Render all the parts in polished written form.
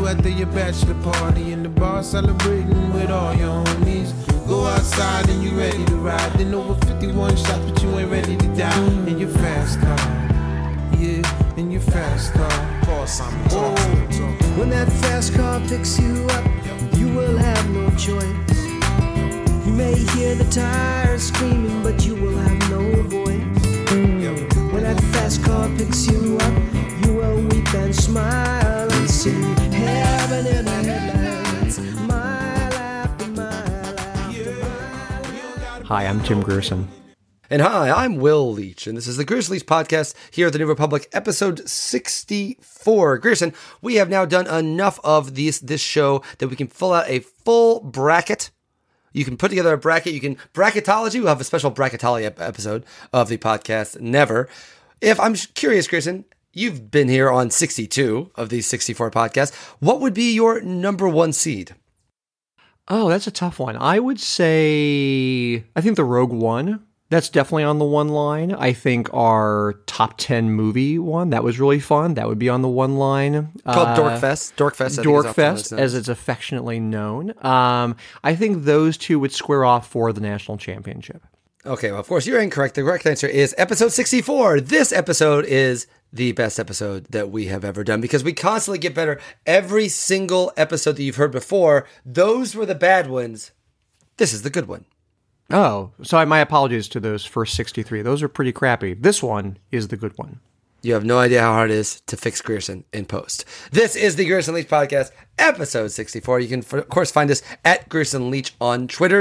you after your bachelor party in the bar celebrating with all your homies. Go outside and you ready to ride. Then over 51 shots, but you ain't ready to die. In your fast car, yeah, in your fast car. When that fast car picks you up, you will have no choice. You may hear the tires screaming, but you will have no voice. When that fast car picks you up, you will weep and smile and see heaven in the headlights, mile after mile after mile. Hi, I'm Tim Grierson. And hi, I'm Will Leach, and this is the Grierson Leach Podcast here at the New Republic, episode 64. Grierson, we have now done enough of this show that we can fill out a full bracket. You can put together a bracket. You can bracketology. We'll have a special bracketology episode of the podcast. Never. If I'm curious, Grierson, you've been here on 62 of these 64 podcasts. What would be your number one seed? Oh, that's a tough one. I would say, I think the Rogue One. That's definitely on the one line. I think our top 10 movie one, that was really fun. That would be on the one line. Called Dorkfest. Dorkfest, as it's affectionately known. I think those two would square off for the national championship. Okay, well, of course, you're incorrect. The correct answer is episode 64. This episode is the best episode that we have ever done because we constantly get better. Every single episode that you've heard before, those were the bad ones. This is the good one. Oh, so my apologies to those first 63. Those are pretty crappy. This one is the good one. You have no idea how hard it is to fix Grierson in post. This is the Grierson Leach Podcast, episode 64. You can, of course, find us at Grierson Leach on Twitter,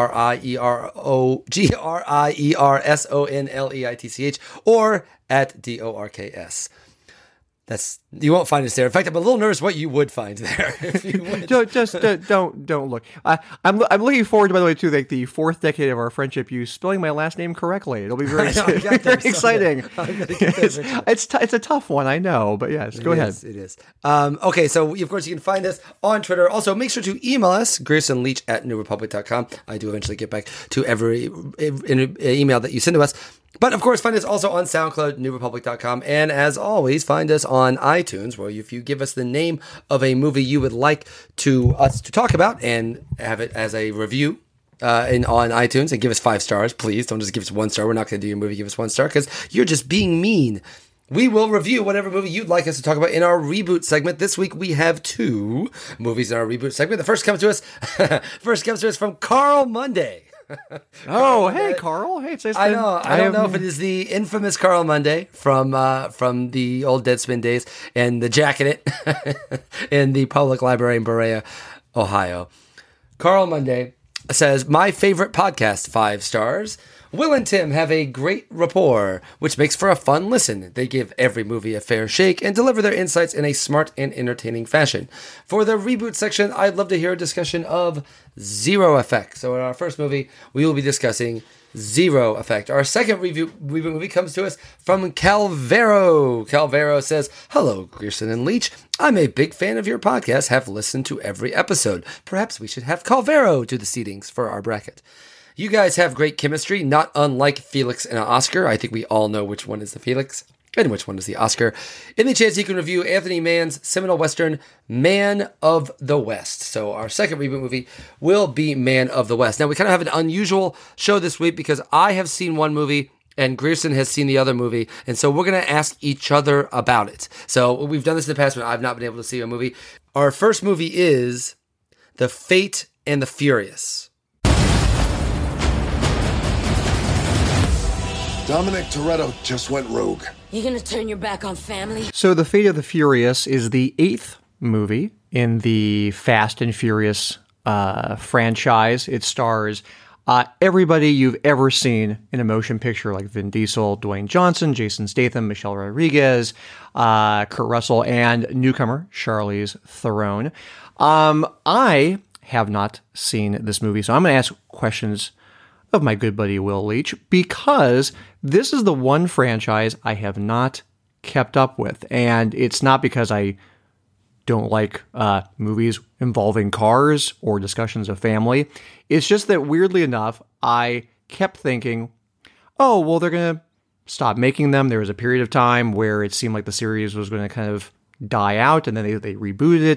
GrierSonleitch, or at DORKS. You won't find us there. In fact, I'm a little nervous what you would find there. If you would. Don't look. I'm looking forward, by the way, to the fourth decade of our friendship. You spelling my last name correctly. It'll be very exciting. It's a tough one, I know, but yes, go ahead. It is. Okay, so of course you can find us on Twitter. Also, make sure to email us GriersonLeach@newrepublic.com. I do eventually get back to every email that you send to us. But, of course, find us also on SoundCloud, newrepublic.com. And, as always, find us on iTunes, where if you give us the name of a movie you would like us to talk about and have it as a review on iTunes and give us 5 stars, please. Don't just give us 1 star. We're not going to do your movie, give us 1 star, because you're just being mean. We will review whatever movie you'd like us to talk about in our reboot segment. This week, we have 2 movies in our reboot segment. The first comes to us from Carl Monday. Oh, hey, Carl. Hey, it's nice. I know. I don't know if it is the infamous Carl Monday from the old Deadspin days and the Jack in It in the public library in Berea, Ohio. Carl Monday says, my favorite podcast, 5 stars. Will and Tim have a great rapport, which makes for a fun listen. They give every movie a fair shake and deliver their insights in a smart and entertaining fashion. For the reboot section, I'd love to hear a discussion of Zero Effect. So in our first movie, we will be discussing Zero Effect. Our second reboot movie comes to us from Calvero. Calvero says, hello, Grierson and Leach. I'm a big fan of your podcast, have listened to every episode. Perhaps we should have Calvero do the seedings for our bracket. You guys have great chemistry, not unlike Felix and Oscar. I think we all know which one is the Felix and which one is the Oscar. Any chance you can review Anthony Mann's seminal Western, Man of the West. So our second reboot movie will be Man of the West. Now, we kind of have an unusual show this week because I have seen one movie and Grierson has seen the other movie. And so we're going to ask each other about it. So we've done this in the past when I've not been able to see a movie. Our first movie is The Fate and the Furious. Dominic Toretto just went rogue. You gonna turn your back on family? So The Fate of the Furious is the 8th movie in the Fast and Furious franchise. It stars everybody you've ever seen in a motion picture, like Vin Diesel, Dwayne Johnson, Jason Statham, Michelle Rodriguez, Kurt Russell, and newcomer Charlize Theron. I have not seen this movie, so I'm going to ask questions of my good buddy Will Leach, because this is the one franchise I have not kept up with. And it's not because I don't like movies involving cars or discussions of family. It's just that, weirdly enough, I kept thinking, oh, well, they're going to stop making them. There was a period of time where it seemed like the series was going to kind of die out, and then they rebooted it.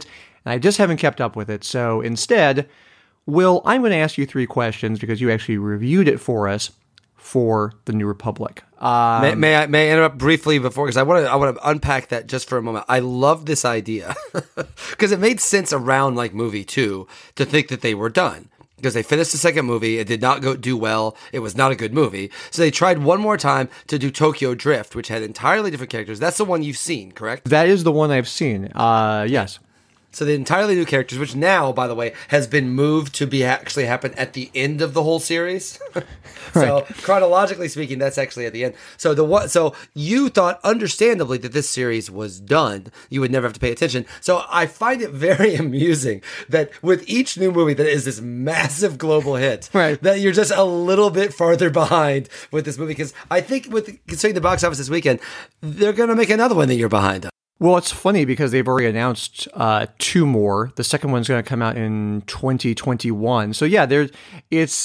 And I just haven't kept up with it. So instead, Will, I'm going to ask you 3 questions because you actually reviewed it for us for the New Republic. May I interrupt briefly before, because I want to unpack that just for a moment. I love this idea because it made sense around like movie 2 to think that they were done. Because they finished the second movie, it did not do well. It was not a good movie. So they tried one more time to do Tokyo Drift, which had entirely different characters. That's the one you've seen, correct? That is the one I've seen. Yes. So the entirely new characters, which now, by the way, has been moved to be actually happen at the end of the whole series. So chronologically speaking, that's actually at the end. So you thought, understandably, that this series was done. You would never have to pay attention. So I find it very amusing that with each new movie that is this massive global hit, right, that you're just a little bit farther behind with this movie. Because I think considering the box office this weekend, they're going to make another one that you're behind on. Well, it's funny because they've already announced 2 more. The second one's going to come out in 2021. So yeah, I'm just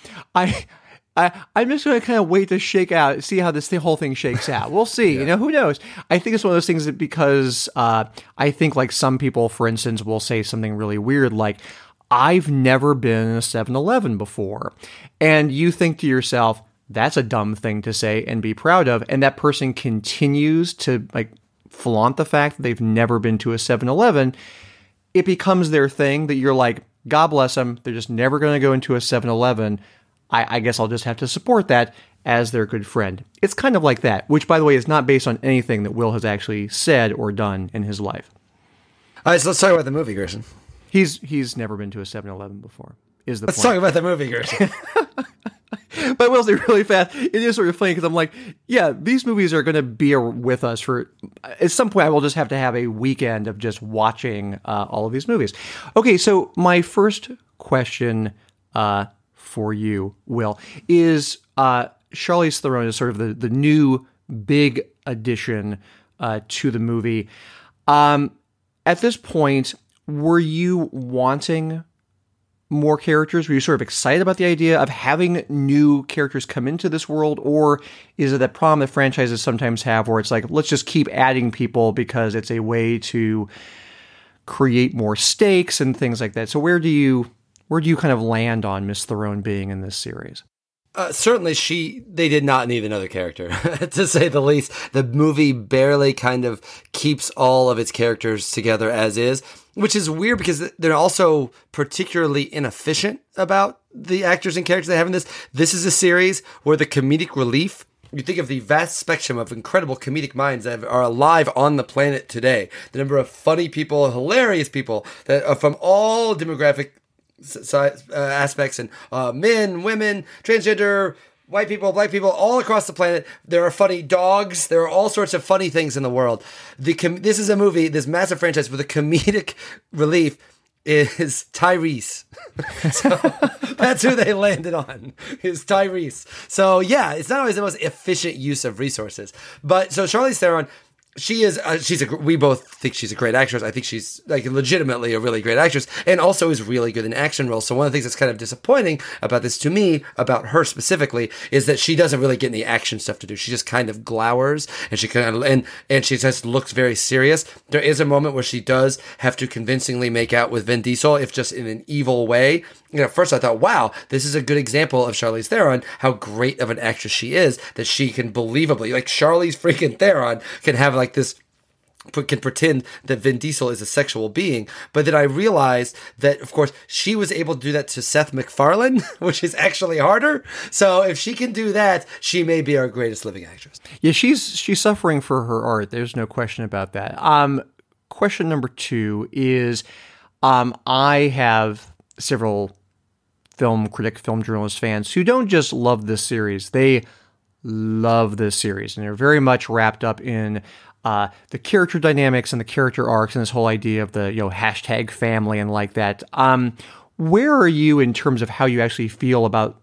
going to kind of wait to see how this whole thing shakes out. We'll see. Yeah. Who knows? I think it's one of those things that because I think like some people, for instance, will say something really weird like, I've never been in a 7-Eleven before. And you think to yourself, that's a dumb thing to say and be proud of. And that person continues to like flaunt the fact that they've never been to a 7-Eleven, it becomes their thing that you're like, God bless them. They're just never going to go into a 7-Eleven. I guess I'll just have to support that as their good friend. It's kind of like that, which, by the way, is not based on anything that Will has actually said or done in his life. All right, so let's talk about the movie, Gerson. He's never been to a 7-Eleven before, is the point. Let's talk about the movie, Gerson. But Will, say really fast. It is sort of funny because I'm like, yeah, these movies are going to be with us for at some point. I will just have to have a weekend of just watching all of these movies. Okay, so my first question for you, Will, is Charlize Theron is sort of the new big addition to the movie. At this point, were you wanting more characters? Were you sort of excited about the idea of having new characters come into this world? Or is it that problem that franchises sometimes have where it's like, let's just keep adding people because it's a way to create more stakes and things like that? So where do you kind of land on Miss Theron being in this series? Certainly they did not need another character, to say the least. The movie barely kind of keeps all of its characters together as is, which is weird because they're also particularly inefficient about the actors and characters they have in this. This is a series where the comedic relief, you think of the vast spectrum of incredible comedic minds that are alive on the planet today, the number of funny people, hilarious people that are from all demographic aspects and men, women, transgender, white people, black people, all across the planet. There are funny dogs. There are all sorts of funny things in the world. This is a movie, this massive franchise where the comedic relief is Tyrese. So that's who they landed on, is Tyrese. So yeah, it's not always the most efficient use of resources. But so Charlize Theron, we both think she's a great actress. I think she's like legitimately a really great actress and also is really good in action roles. So one of the things that's kind of disappointing about this to me, about her specifically, is that she doesn't really get any action stuff to do. She just kind of glowers and she kind of, and she just looks very serious. There is a moment where she does have to convincingly make out with Vin Diesel, if just in an evil way. At first I thought, wow, this is a good example of Charlize Theron, how great of an actress she is, that she can believably, like Charlize freaking Theron can have like this, can pretend that Vin Diesel is a sexual being. But then I realized that, of course, she was able to do that to Seth MacFarlane, which is actually harder. So if she can do that, she may be our greatest living actress. Yeah, she's suffering for her art. There's no question about that. Question number 2 is, I have several film critic, film journalist fans who don't just love this series. They love this series, and they're very much wrapped up in the character dynamics and the character arcs and this whole idea of the hashtag family and like that. Where are you in terms of how you actually feel about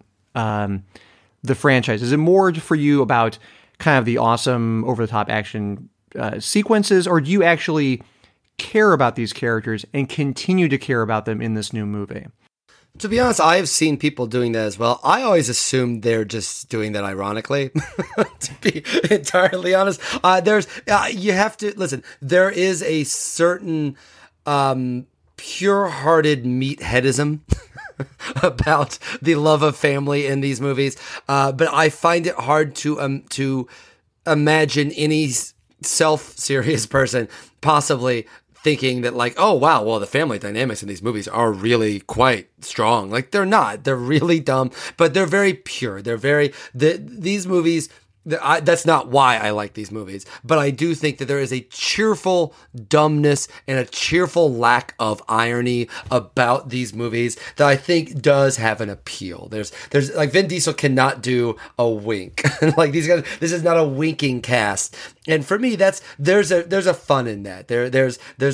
the franchise? Is it more for you about kind of the awesome over-the-top action sequences, or do you actually care about these characters and continue to care about them in this new movie? To be honest, I have seen people doing that as well. I always assumed they're just doing that ironically, to be entirely honest. You have to listen. There is a certain pure-hearted meatheadism about the love of family in these movies. But I find it hard to imagine any self-serious person possibly thinking that like, oh wow, well the family dynamics in these movies are really quite strong. Like they're not. They're really dumb, but they're very pure. These movies. That's not why I like these movies, but I do think that there is a cheerful dumbness and a cheerful lack of irony about these movies that I think does have an appeal. There's like Vin Diesel cannot do a wink. Like these guys, this is not a winking cast. And for me, there's a fun in that. There's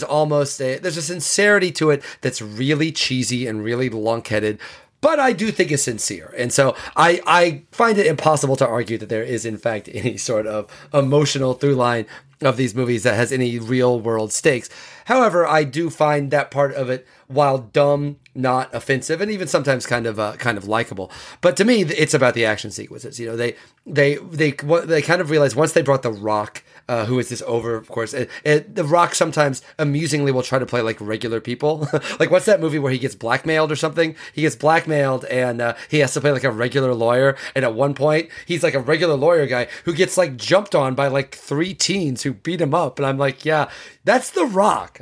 a sincerity to it that's really cheesy and really lunkheaded. But I do think it's sincere. And so I find it impossible to argue that there is, in fact, any sort of emotional through line of these movies that has any real world stakes. However, I do find that part of it, while dumb, not offensive, and even sometimes kind of likable. But to me, it's about the action sequences. You know, they kind of realized once they brought The Rock, who is this over, of course. The Rock sometimes amusingly will try to play like regular people. Like what's that movie where he gets blackmailed or something? He gets blackmailed and he has to play like a regular lawyer. And at one point, he's like a regular lawyer guy who gets like jumped on by like 3 teens who beat him up. And I'm like, yeah, that's The Rock.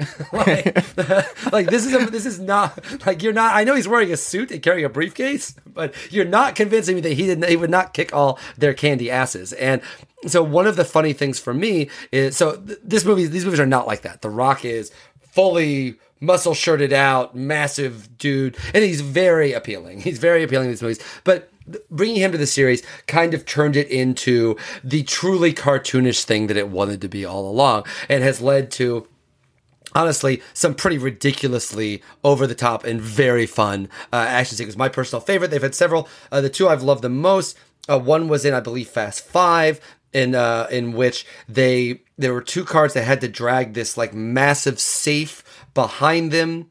like this is not like, you're not. I know he's wearing a suit and carrying a briefcase, but you're not convincing me that he would not kick all their candy asses. And so one of the funny things for me is, these movies are not like that. The Rock is fully muscle shirted out, massive dude, and he's very appealing. He's very appealing in these movies, but bringing him to the series kind of turned it into the truly cartoonish thing that it wanted to be all along, and has led to, honestly, some pretty ridiculously over-the-top and very fun action sequences. My personal favorite, they've had several. The 2 I've loved the most, one was in, I believe, Fast 5, in which there were 2 cars that had to drag this like massive safe behind them.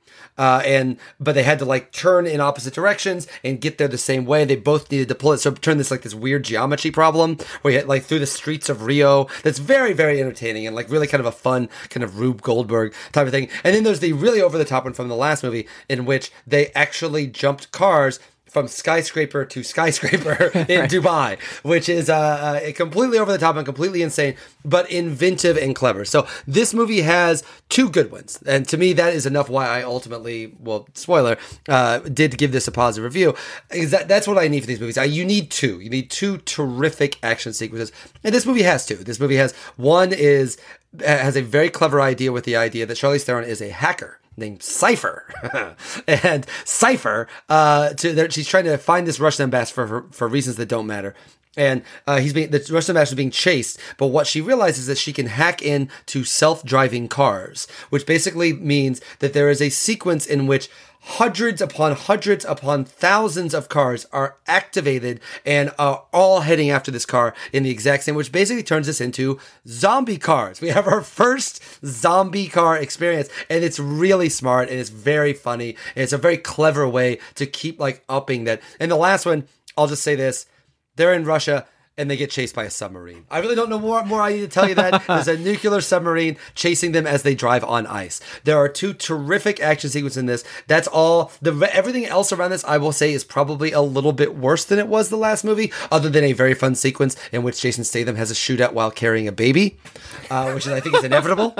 But they had to like turn in opposite directions and get there the same way. They both needed to pull it. So it turned this weird geometry problem where you had like through the streets of Rio. That's very, very entertaining and like really kind of a fun kind of Rube Goldberg type of thing. And then there's the really over the top one from the last movie in which they actually jumped cars from skyscraper to skyscraper in Dubai, which is completely over the top and completely insane, but inventive and clever. So this movie has 2 good ones. And to me, that is enough why I ultimately, well, spoiler, did give this a positive review. Is that's what I need for these movies. You need 2. You need 2 terrific action sequences. And this movie has 2. This movie has, one has a very clever idea with the idea that Charlize Theron is a hacker named Cypher. And Cypher, she's trying to find this Russian ambassador for reasons that don't matter. And the Russian ambassador is being chased, but what she realizes is that she can hack into self-driving cars, which basically means that there is a sequence in which hundreds upon thousands of cars are activated and are all heading after this car in the exact same, which basically turns us into zombie cars. We have our first zombie car experience, and it's really smart and it's very funny. And it's a very clever way to keep like upping that. And the last one, I'll just say this. They're in Russia and they get chased by a submarine. I really don't know more I need to tell you that. There's a nuclear submarine chasing them as they drive on ice. There are 2 terrific action sequences in this. That's all. Everything else around this, I will say, is probably a little bit worse than it was the last movie, other than a very fun sequence in which Jason Statham has a shootout while carrying a baby, which I think is inevitable.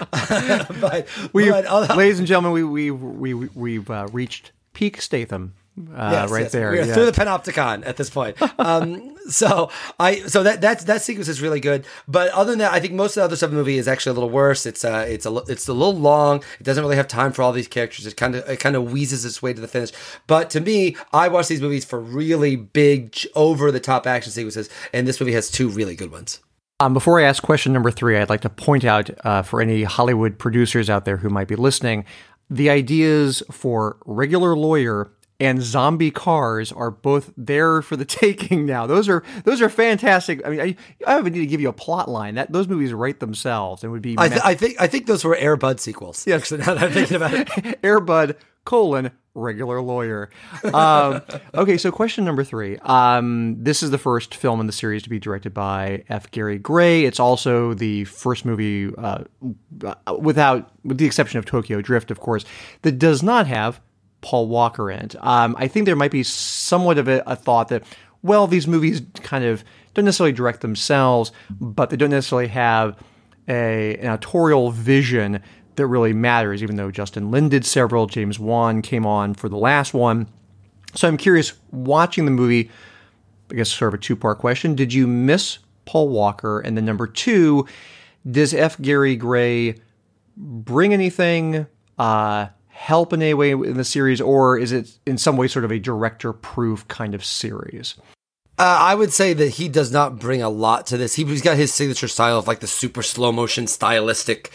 Ladies and gentlemen, we've reached peak Statham. Yes. There. We're through the Panopticon at this point. So that sequence is really good. But other than that, I think most of the other stuff in the movie is actually a little worse. It's a little long. It doesn't really have time for all these characters. It kind of wheezes its way to the finish. But to me, I watch these movies for really big, over the top action sequences, and this movie has 2 really good ones. Before I ask question number 3, I'd like to point out for any Hollywood producers out there who might be listening, the ideas for regular lawyer and zombie cars are both there for the taking now. Those are fantastic. I mean, I don't even need to give you a plot line. Those movies write themselves and would be. I think those were Air Bud sequels. Yes, actually, now that I'm thinking about it. Air Bud regular lawyer. Okay, so question number 3. This is the first film in the series to be directed by F. Gary Gray. It's also the first movie, with the exception of Tokyo Drift, of course, that does not have Paul Walker in it. I think there might be somewhat of a thought that, well, these movies kind of don't necessarily direct themselves, but they don't necessarily have an autorial vision that really matters, even though Justin Lin did several. James Wan came on for the last one. So I'm curious, watching the movie, I guess sort of a two-part question, did you miss Paul Walker? And then number 2, does F. Gary Gray bring anything, help in any way in the series, or is it in some way sort of a director-proof kind of series? I would say that he does not bring a lot to this. He's got his signature style of like the super slow motion stylistic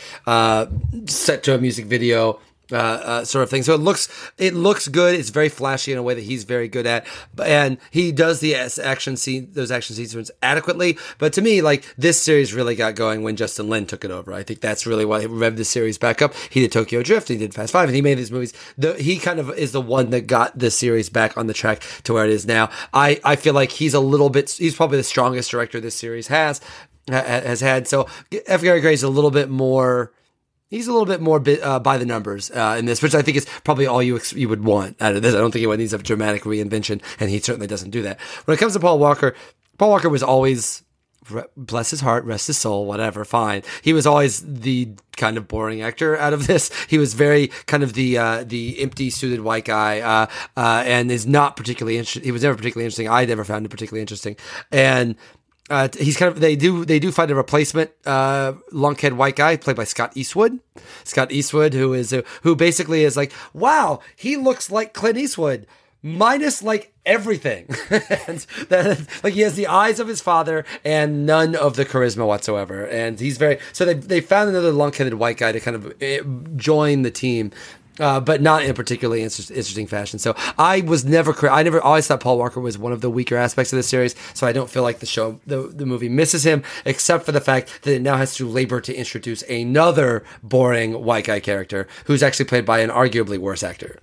set to a music video sort of thing. So it looks good. It's very flashy in a way that he's very good at, and he does those action scenes adequately. But to me, like, this series really got going when Justin Lin took it over. I think that's really why he revved the series back up. He did Tokyo Drift, he did Fast 5, and he made these movies. He kind of is the one that got the series back on the track to where it is now. I feel like he's probably the strongest director this series has had. So F. Gary Gray is a little bit more. He's a little bit more by the numbers in this, which I think is probably all you would want out of this. I don't think he needs a dramatic reinvention, and he certainly doesn't do that. When it comes to Paul Walker was always, bless his heart, rest his soul, whatever, fine. He was always the kind of boring actor out of this. He was very kind of the empty suited white guy, and is not particularly interesting. He was never particularly interesting. I never found him particularly interesting, and. He's kind of, they do find a replacement, lunkhead white guy played by Scott Eastwood. Scott Eastwood, who basically is like, wow, he looks like Clint Eastwood, minus like everything. And like he has the eyes of his father and none of the charisma whatsoever. And he's so they found another lunkheaded white guy to kind of join the team. But not in a particularly interesting fashion. So I always thought Paul Walker was one of the weaker aspects of the series. So I don't feel like the movie misses him, except for the fact that it now has to labor to introduce another boring white guy character who's actually played by an arguably worse actor.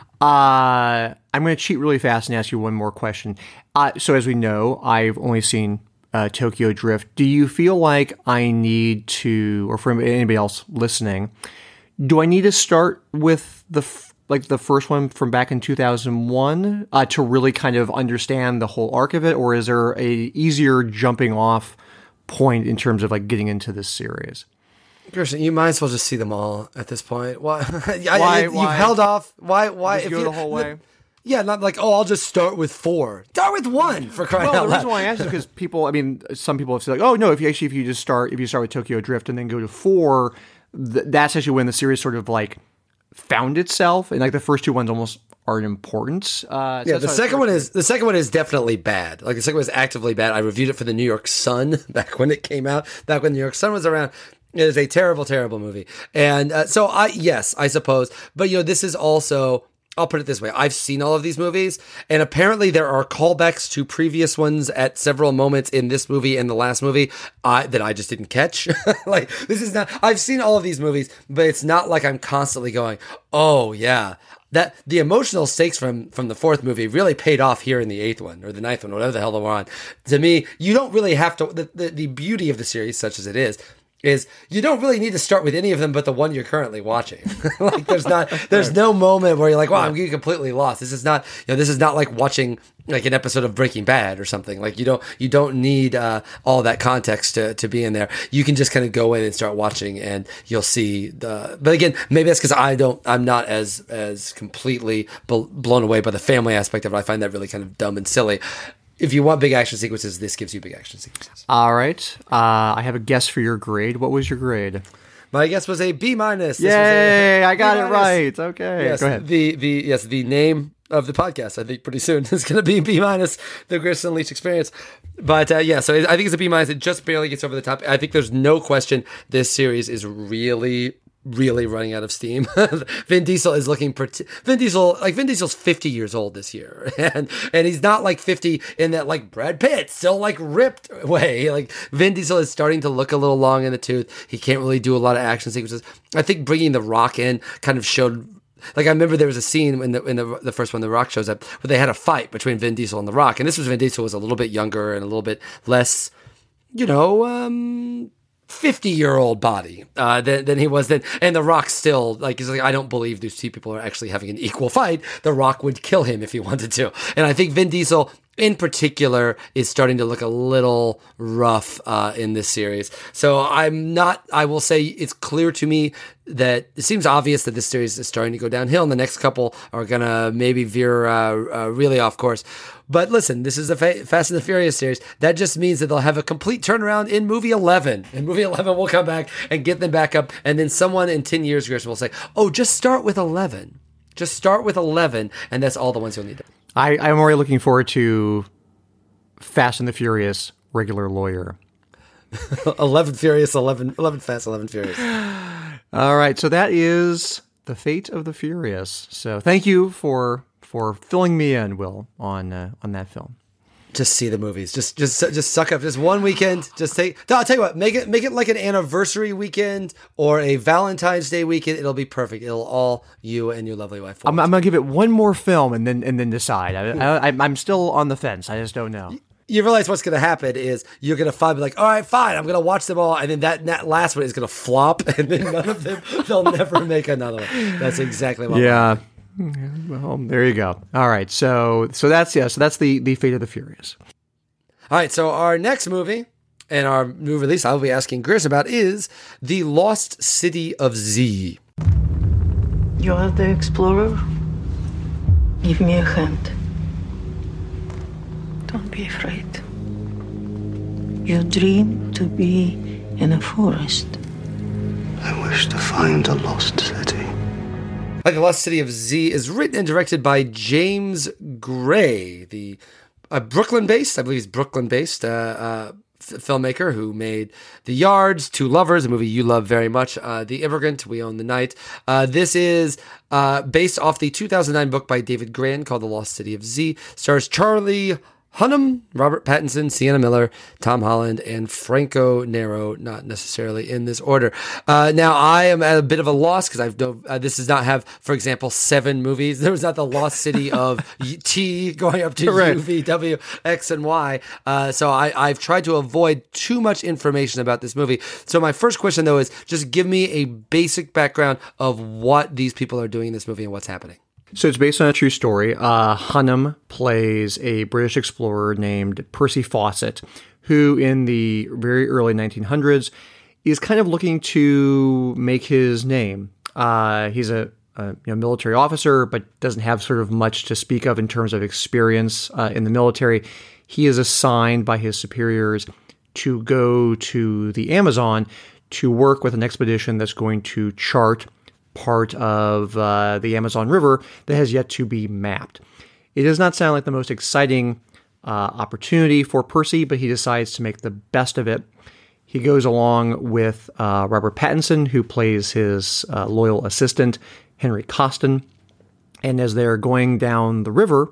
I'm going to cheat really fast and ask you one more question. So as we know, I've only seen Tokyo Drift. Do you feel like I need to, or for anybody else listening, do I need to start with the first one from back in 2001 to really kind of understand the whole arc of it, or is there a easier jumping off point in terms of like getting into this series? Kirsten, you might as well just see them all at this point. Why? Why? You've held off. Why? Just go the whole way. Yeah, not like, I'll just start with 4. Start with 1 for crying out loud. The reason why I asked is because some people have said like, oh no, if you start with Tokyo Drift and then go to 4. That's actually when the series sort of like found itself, and like the first 2 ones almost aren't important. The second one is definitely bad. Like the second one is actively bad. I reviewed it for the New York Sun back when it came out. Back when the New York Sun was around. It is a terrible, terrible movie, and so I suppose. But this is also. I'll put it this way. I've seen all of these movies, and apparently there are callbacks to previous ones at several moments in this movie and the last movie that I just didn't catch. Like, this is not... I've seen all of these movies, but it's not like I'm constantly going, oh, yeah. That the emotional stakes from the 4th movie really paid off here in the 8th one, or the 9th one, whatever the hell they're on. To me, you don't really have to... The beauty of the series, such as it is you don't really need to start with any of them but the one you're currently watching. Like there's no moment where you're like, wow, I'm getting completely lost. This is not like watching like an episode of Breaking Bad or something. Like you don't need all that context to be in there. You can just kind of go in and start watching, and you'll see but again, maybe that's because I'm not as completely blown away by the family aspect of it. I find that really kind of dumb and silly. If you want big action sequences, this gives you big action sequences. All right. I have a guess for your grade. What was your grade? My guess was a B-. Yay! I got it right. Okay. Yes, go ahead. The name of the podcast, I think pretty soon is going to be B-, the Grissom Leach Experience. But so I think it's a B-. It just barely gets over the top. I think there's no question this series is really running out of steam. Vin Diesel's 50 years old this year, and he's not like 50 in that like Brad Pitt still like ripped way. Like Vin Diesel is starting to look a little long in the tooth. He can't really do a lot of action sequences. I think bringing The Rock in kind of showed Like, I remember there was a scene in the first one, The Rock shows up, where they had a fight between Vin Diesel and The Rock. And this was Vin Diesel was a little bit younger and a little bit less, 50-year-old body than he was then. And The Rock still, he's like, I don't believe these two people are actually having an equal fight. The Rock would kill him if he wanted to. And I think Vin Diesel, in particular, is starting to look a little rough in this series. So I will say it's clear to me that it seems obvious that this series is starting to go downhill, and the next couple are going to maybe veer really off course. But listen, this is the Fast and the Furious series. That just means that they'll have a complete turnaround in movie 11. And movie 11 will come back and get them back up. And then someone in 10 years will say, oh, just start with 11. Just start with 11, and that's all the ones you'll need. I'm already looking forward to Fast and the Furious regular lawyer. 11 Furious, 11 Fast, 11 Furious. All right, so that is the fate of the Furious. So thank you for filling me in, Will, on that film. Just see the movies. Just suck up. Just one weekend. I'll tell you what. Make it like an anniversary weekend or a Valentine's Day weekend. It'll be perfect. It'll all you and your lovely wife. I'm gonna give it one more film and then decide. I'm still on the fence. I just don't know. You realize what's going to happen is you're going to be like, all right, fine, I'm going to watch them all. And then that last one is going to flop. And then none of them, they'll never make another one. That's exactly what I'm Well, there you go. All right. So that's the fate of the Furious. All right. So our next movie and our new release I'll be asking Chris about is The Lost City of Z. You are the explorer? Give me a hand. Don't be afraid. You dream to be in a forest. I wish to find a lost city. The Lost City of Z is written and directed by James Gray, the Brooklyn-based filmmaker who made The Yards, Two Lovers, a movie you love very much, The Immigrant, We Own the Night. This is based off the 2009 book by David Grann called The Lost City of Z. Stars Charlie Hunnam, Robert Pattinson, Sienna Miller, Tom Holland, and Franco Nero, not necessarily in this order. Now, I am at a bit of a loss because this does not have, for example, 7 movies. There was not the Lost City of T going up to U, V, W, X, and Y. So I've tried to avoid too much information about this movie. So my first question, though, is just give me a basic background of what these people are doing in this movie and what's happening. So it's based on a true story. Hunnam plays a British explorer named Percy Fawcett, who in the very early 1900s is kind of looking to make his name. He's a military officer, but doesn't have sort of much to speak of in terms of experience in the military. He is assigned by his superiors to go to the Amazon to work with an expedition that's going to chart part of the Amazon River that has yet to be mapped. It does not sound like the most exciting opportunity for Percy, but he decides to make the best of it. He goes along with Robert Pattinson, who plays his loyal assistant, Henry Costin. And as they're going down the river,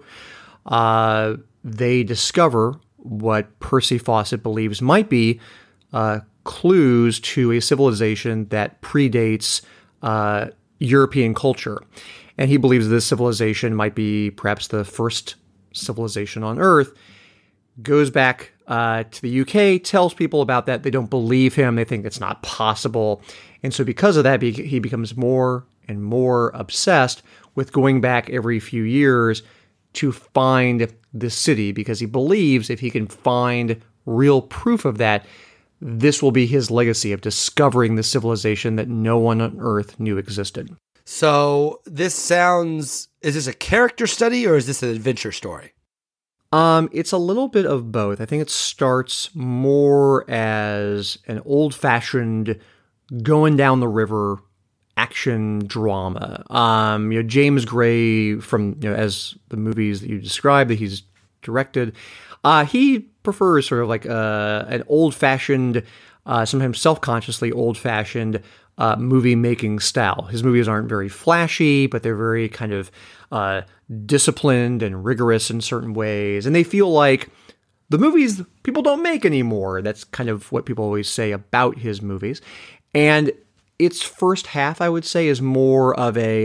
they discover what Percy Fawcett believes might be clues to a civilization that predates European culture. And he believes this civilization might be perhaps the first civilization on Earth. Goes back to the UK, tells people about that. They don't believe him. They think it's not possible. And so because of that, he becomes more and more obsessed with going back every few years to find this city, because he believes if he can find real proof of that, this will be his legacy of discovering the civilization that no one on Earth knew existed. So is this a character study or is this an adventure story? It's a little bit of both. I think it starts more as an old-fashioned going down the river action drama. James Gray, from as the movies that you described that he's directed, he prefers sort of like an old-fashioned, sometimes self-consciously old-fashioned movie-making style. His movies aren't very flashy, but they're very kind of disciplined and rigorous in certain ways. And they feel like the movies people don't make anymore. That's kind of what people always say about his movies. And its first half, I would say, is more of a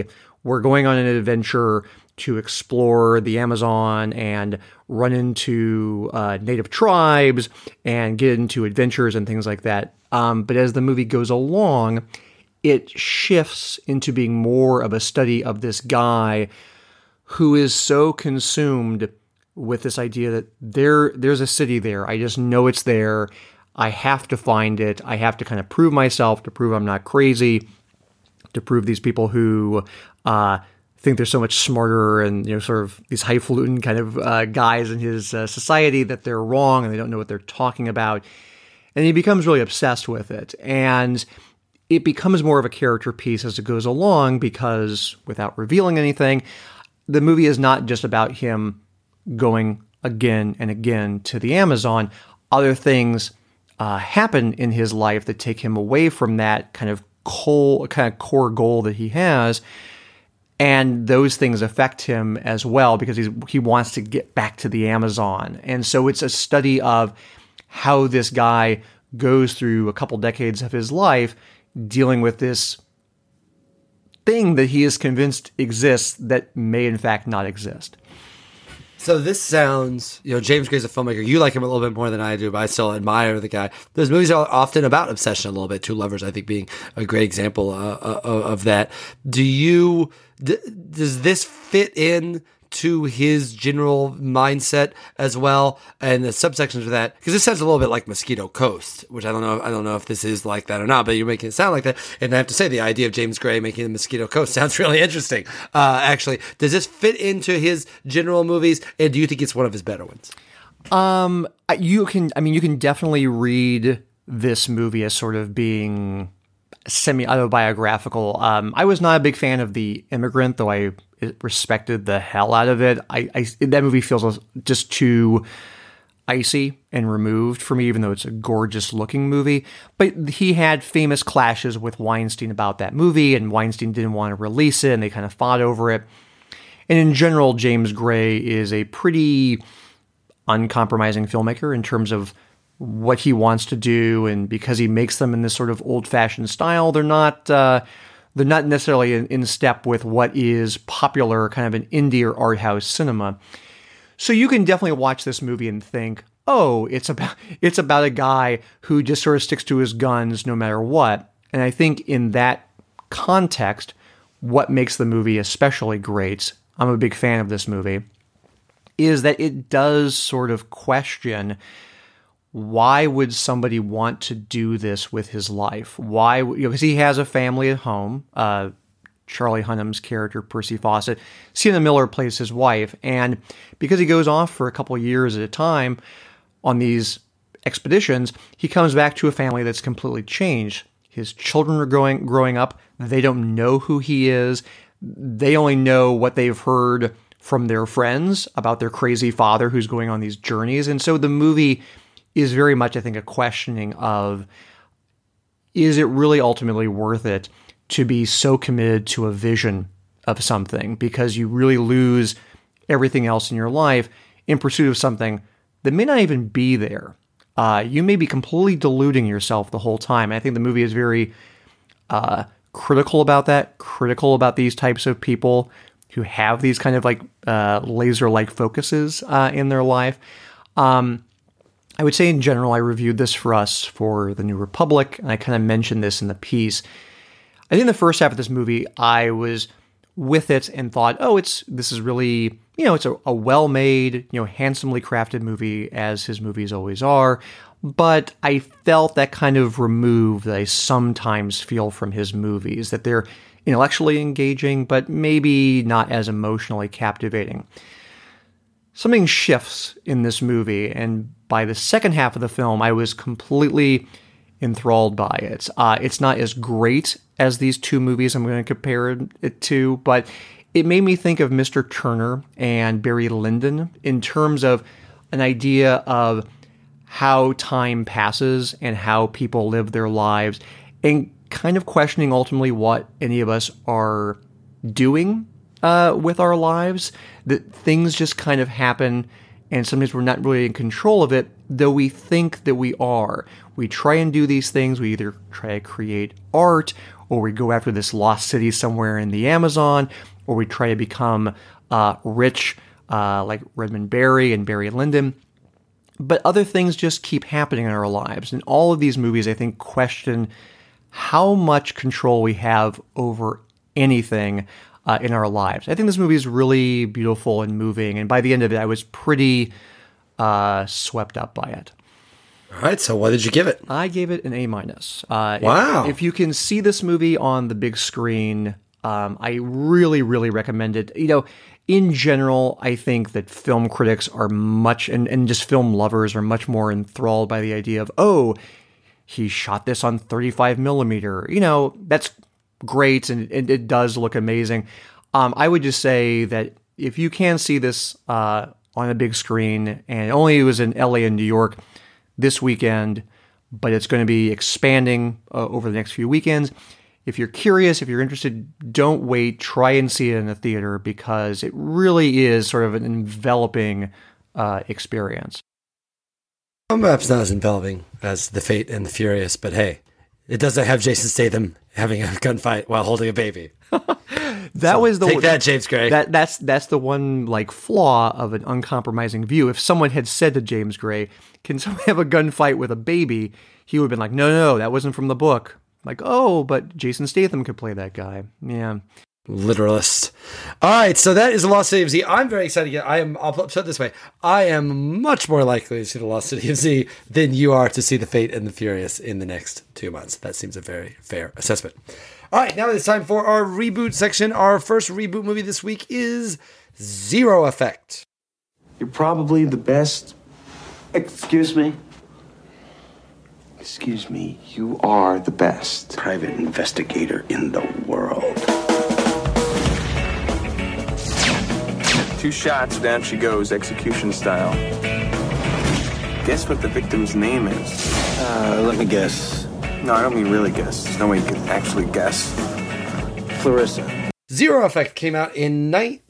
we're going on an adventure to explore the Amazon and run into native tribes and get into adventures and things like that. But as the movie goes along, it shifts into being more of a study of this guy who is so consumed with this idea that there's a city there. I just know it's there. I have to find it. I have to kind of prove myself, to prove I'm not crazy, to prove these people who think they're so much smarter and, sort of these highfalutin kind of guys in his society, that they're wrong and they don't know what they're talking about. And he becomes really obsessed with it. And it becomes more of a character piece as it goes along because, without revealing anything, the movie is not just about him going again and again to the Amazon. Other things happen in his life that take him away from that kind of core goal that he has. And those things affect him as well because he wants to get back to the Amazon. And so it's a study of how this guy goes through a couple decades of his life dealing with this thing that he is convinced exists that may in fact not exist. So this sounds, James Gray's a filmmaker. You like him a little bit more than I do, but I still admire the guy. Those movies are often about obsession a little bit. Two Lovers, I think, being a great example of that. Does this fit in to his general mindset as well? And the subsections of that, because this sounds a little bit like Mosquito Coast, which I don't know if this is like that or not, but you're making it sound like that. And I have to say, the idea of James Gray making the Mosquito Coast sounds really interesting. Actually, does this fit into his general movies? And do you think it's one of his better ones? You can definitely read this movie as sort of being semi-autobiographical. I was not a big fan of The Immigrant, though I respected the hell out of it. That movie feels just too icy and removed for me, even though it's a gorgeous looking movie. But he had famous clashes with Weinstein about that movie, and Weinstein didn't want to release it, and they kind of fought over it. And in general, James Gray is a pretty uncompromising filmmaker in terms of what he wants to do, and because he makes them in this sort of old-fashioned style, they're not necessarily in step with what is popular kind of an indie or art house cinema. So you can definitely watch this movie and think, oh, it's about a guy who just sort of sticks to his guns no matter what. And I think in that context, what makes the movie especially great, I'm a big fan of this movie, is that it does sort of question, why would somebody want to do this with his life? Why? Because he has a family at home. Charlie Hunnam's character, Percy Fawcett, Sienna Miller plays his wife, and because he goes off for a couple of years at a time on these expeditions, he comes back to a family that's completely changed. His children are growing up. They don't know who he is. They only know what they've heard from their friends about their crazy father who's going on these journeys. And so the movie is very much, I think, a questioning of, is it really ultimately worth it to be so committed to a vision of something, because you really lose everything else in your life in pursuit of something that may not even be there. You may be completely deluding yourself the whole time. And I think the movie is very critical about that, critical about these types of people who have these kind of like laser-like focuses in their life. I would say in general, I reviewed this for us for The New Republic, and I kind of mentioned this in the piece. I think the first half of this movie, I was with it and thought, oh, this is really, it's a well-made, handsomely crafted movie, as his movies always are. But I felt that kind of remove that I sometimes feel from his movies, that they're intellectually engaging, but maybe not as emotionally captivating. Something shifts in this movie, and by the second half of the film, I was completely enthralled by it. It's not as great as these two movies I'm going to compare it to, but it made me think of Mr. Turner and Barry Lyndon in terms of an idea of how time passes and how people live their lives, and kind of questioning ultimately what any of us are doing with our lives, that things just kind of happen, and sometimes we're not really in control of it, though we think that we are. We try and do these things. We either try to create art, or we go after this lost city somewhere in the Amazon, or we try to become rich like Redmond Barry and Barry Lyndon. But other things just keep happening in our lives. And all of these movies, I think, question how much control we have over anything in our lives. I think this movie is really beautiful and moving. And by the end of it, I was pretty swept up by it. All right, so what did you give it? I gave it an A-. Wow. If you can see this movie on the big screen, I really, really recommend it. You know, in general, I think that film critics are much, and just film lovers are much more enthralled by the idea of, oh, he shot this on 35 millimeter. You know, that's great, and it does look amazing. I would just say that if you can see this on a big screen, and it was in LA and New York this weekend, but it's going to be expanding over the next few weekends. If you're curious, if you're interested, don't wait. Try and see it in the theater because it really is sort of an enveloping experience. Perhaps not as enveloping as The Fate and the Furious, but hey, it doesn't have Jason Statham having a gunfight while holding a baby. Take that, James Gray. That's the one like flaw of an uncompromising view. If someone had said to James Gray, "Can someone have a gunfight with a baby?" he would have been like, "No, that wasn't from the book." Like, oh, but Jason Statham could play that guy. Yeah. Literalist. All right, so that is The Lost City of Z. I'm very excited. I'll put it this way. I am much more likely to see The Lost City of Z than you are to see The Fate and the Furious in the next 2 months. That seems a very fair assessment. All right, now it's time for our reboot section. Our first reboot movie this week is Zero Effect. You're probably the best. Excuse me? Excuse me, you are the best Private investigator in the world. 2 shots, down she goes, execution style. Guess what the victim's name is? Let me guess. No, I don't mean really guess. There's no way you can actually guess. Clarissa. Zero Effect came out in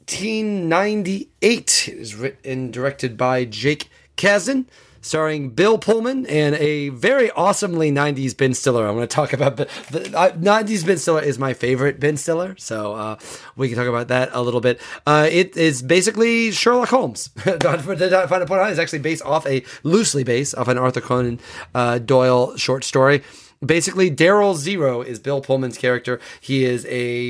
1998. It is written and directed by Jake Kasdan, starring Bill Pullman and a very awesomely 90s Ben Stiller. I'm going to talk about the 90s Ben Stiller is my favorite Ben Stiller, so we can talk about that a little bit. It is basically Sherlock Holmes. Not find a point out, it's actually loosely based off an Arthur Conan Doyle short story. Basically, Daryl Zero is Bill Pullman's character. He is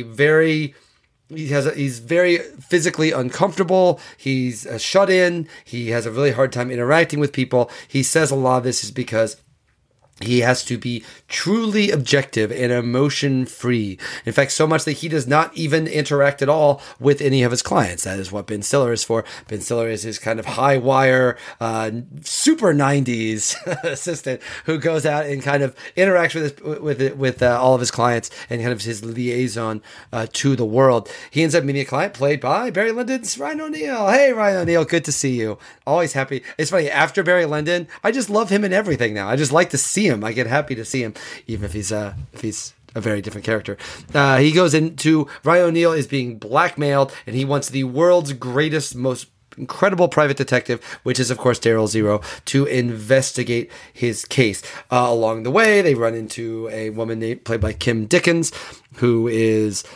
he's very physically uncomfortable. He's shut in. He has a really hard time interacting with people. He says a lot of this is because he has to be truly objective and emotion-free. In fact, so much that he does not even interact at all with any of his clients. That is what Ben Stiller is for. Ben Stiller is his kind of high-wire, super 90s assistant who goes out and kind of interacts with all of his clients and kind of his liaison to the world. He ends up meeting a client played by Barry Lyndon's Ryan O'Neal. Hey, Ryan O'Neal, good to see you. Always happy. It's funny, after Barry Lyndon, I just love him in everything now. I just like to see him. I get happy to see him, even if he's a very different character. He goes into Ryan O'Neal is being blackmailed, and he wants the world's greatest, most incredible private detective, which is of course Daryl Zero, to investigate his case. Along the way, they run into a woman played by Kim Dickens, who has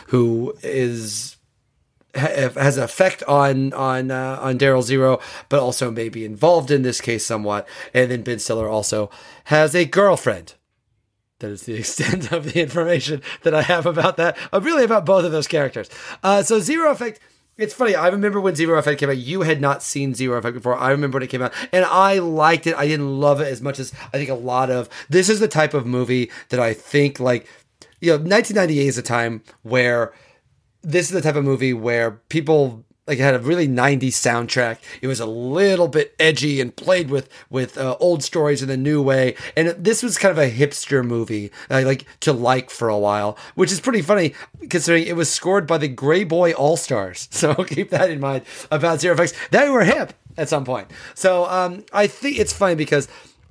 an effect on Daryl Zero, but also may be involved in this case somewhat. And then Ben Stiller also has a girlfriend. That is the extent of the information that I have about that. Really about both of those characters. So Zero Effect, it's funny. I remember when Zero Effect came out. You had not seen Zero Effect before. I remember when it came out, and I liked it. I didn't love it as much as I think a lot of. This is the type of movie that I think 1998 is a time where this is the type of movie where people it had a really 90s soundtrack. It was a little bit edgy and played with old stories in a new way. And this was kind of a hipster movie, for a while, which is pretty funny considering it was scored by the Grey Boy All-Stars. So keep that in mind about Zero Effects. They were hip at some point. So I think it's funny because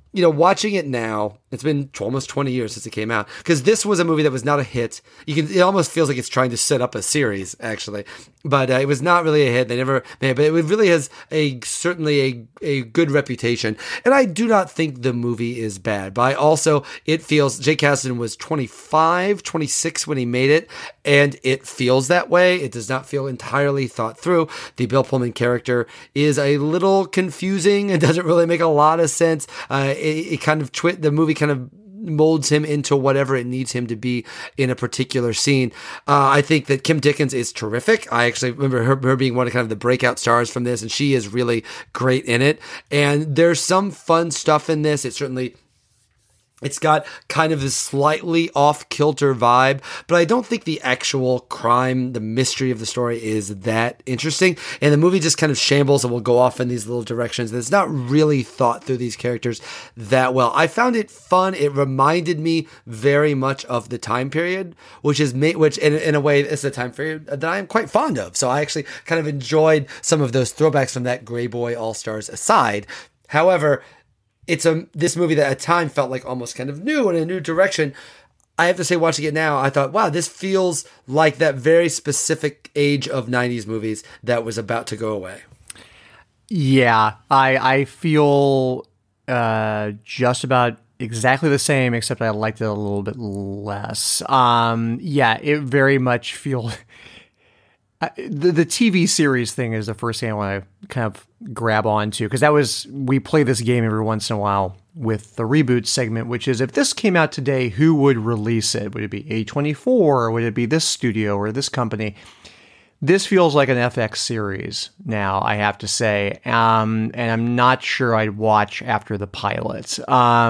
watching it now, it's been almost 20 years since it came out, because this was a movie that was not a hit. It almost feels like it's trying to set up a series, actually, but it was not really a hit. They never made it, but it really has certainly a good reputation. And I do not think the movie is bad, but it feels, Jake Kasdan was 25, 26 when he made it, and it feels that way. It does not feel entirely thought through. The Bill Pullman character is a little confusing. It doesn't really make a lot of sense. The movie kind of molds him into whatever it needs him to be in a particular scene. I think that Kim Dickens is terrific. I actually remember her being one of kind of the breakout stars from this, and she is really great in it. And there's some fun stuff in this. It's got kind of this slightly off-kilter vibe, but I don't think the actual crime, the mystery of the story is that interesting. And the movie just kind of shambles and will go off in these little directions. And it's not really thought through these characters that well. I found it fun. It reminded me very much of the time period, which in a way is a time period that I am quite fond of. So I actually kind of enjoyed some of those throwbacks from that Grey Boy All-Stars aside. However, it's this movie that at time felt like almost kind of new in a new direction. I have to say, watching it now, I thought, wow, this feels like that very specific age of 90s movies that was about to go away. Yeah, I feel just about exactly the same, except I liked it a little bit less. It very much feels... The TV series thing is the first thing I want to kind of grab onto, because we play this game every once in a while with the reboot segment, which is, if this came out today, who would release it? Would it be A24, or would it be this studio or this company? This feels like an FX series now, I have to say, and I'm not sure I'd watch after the pilot.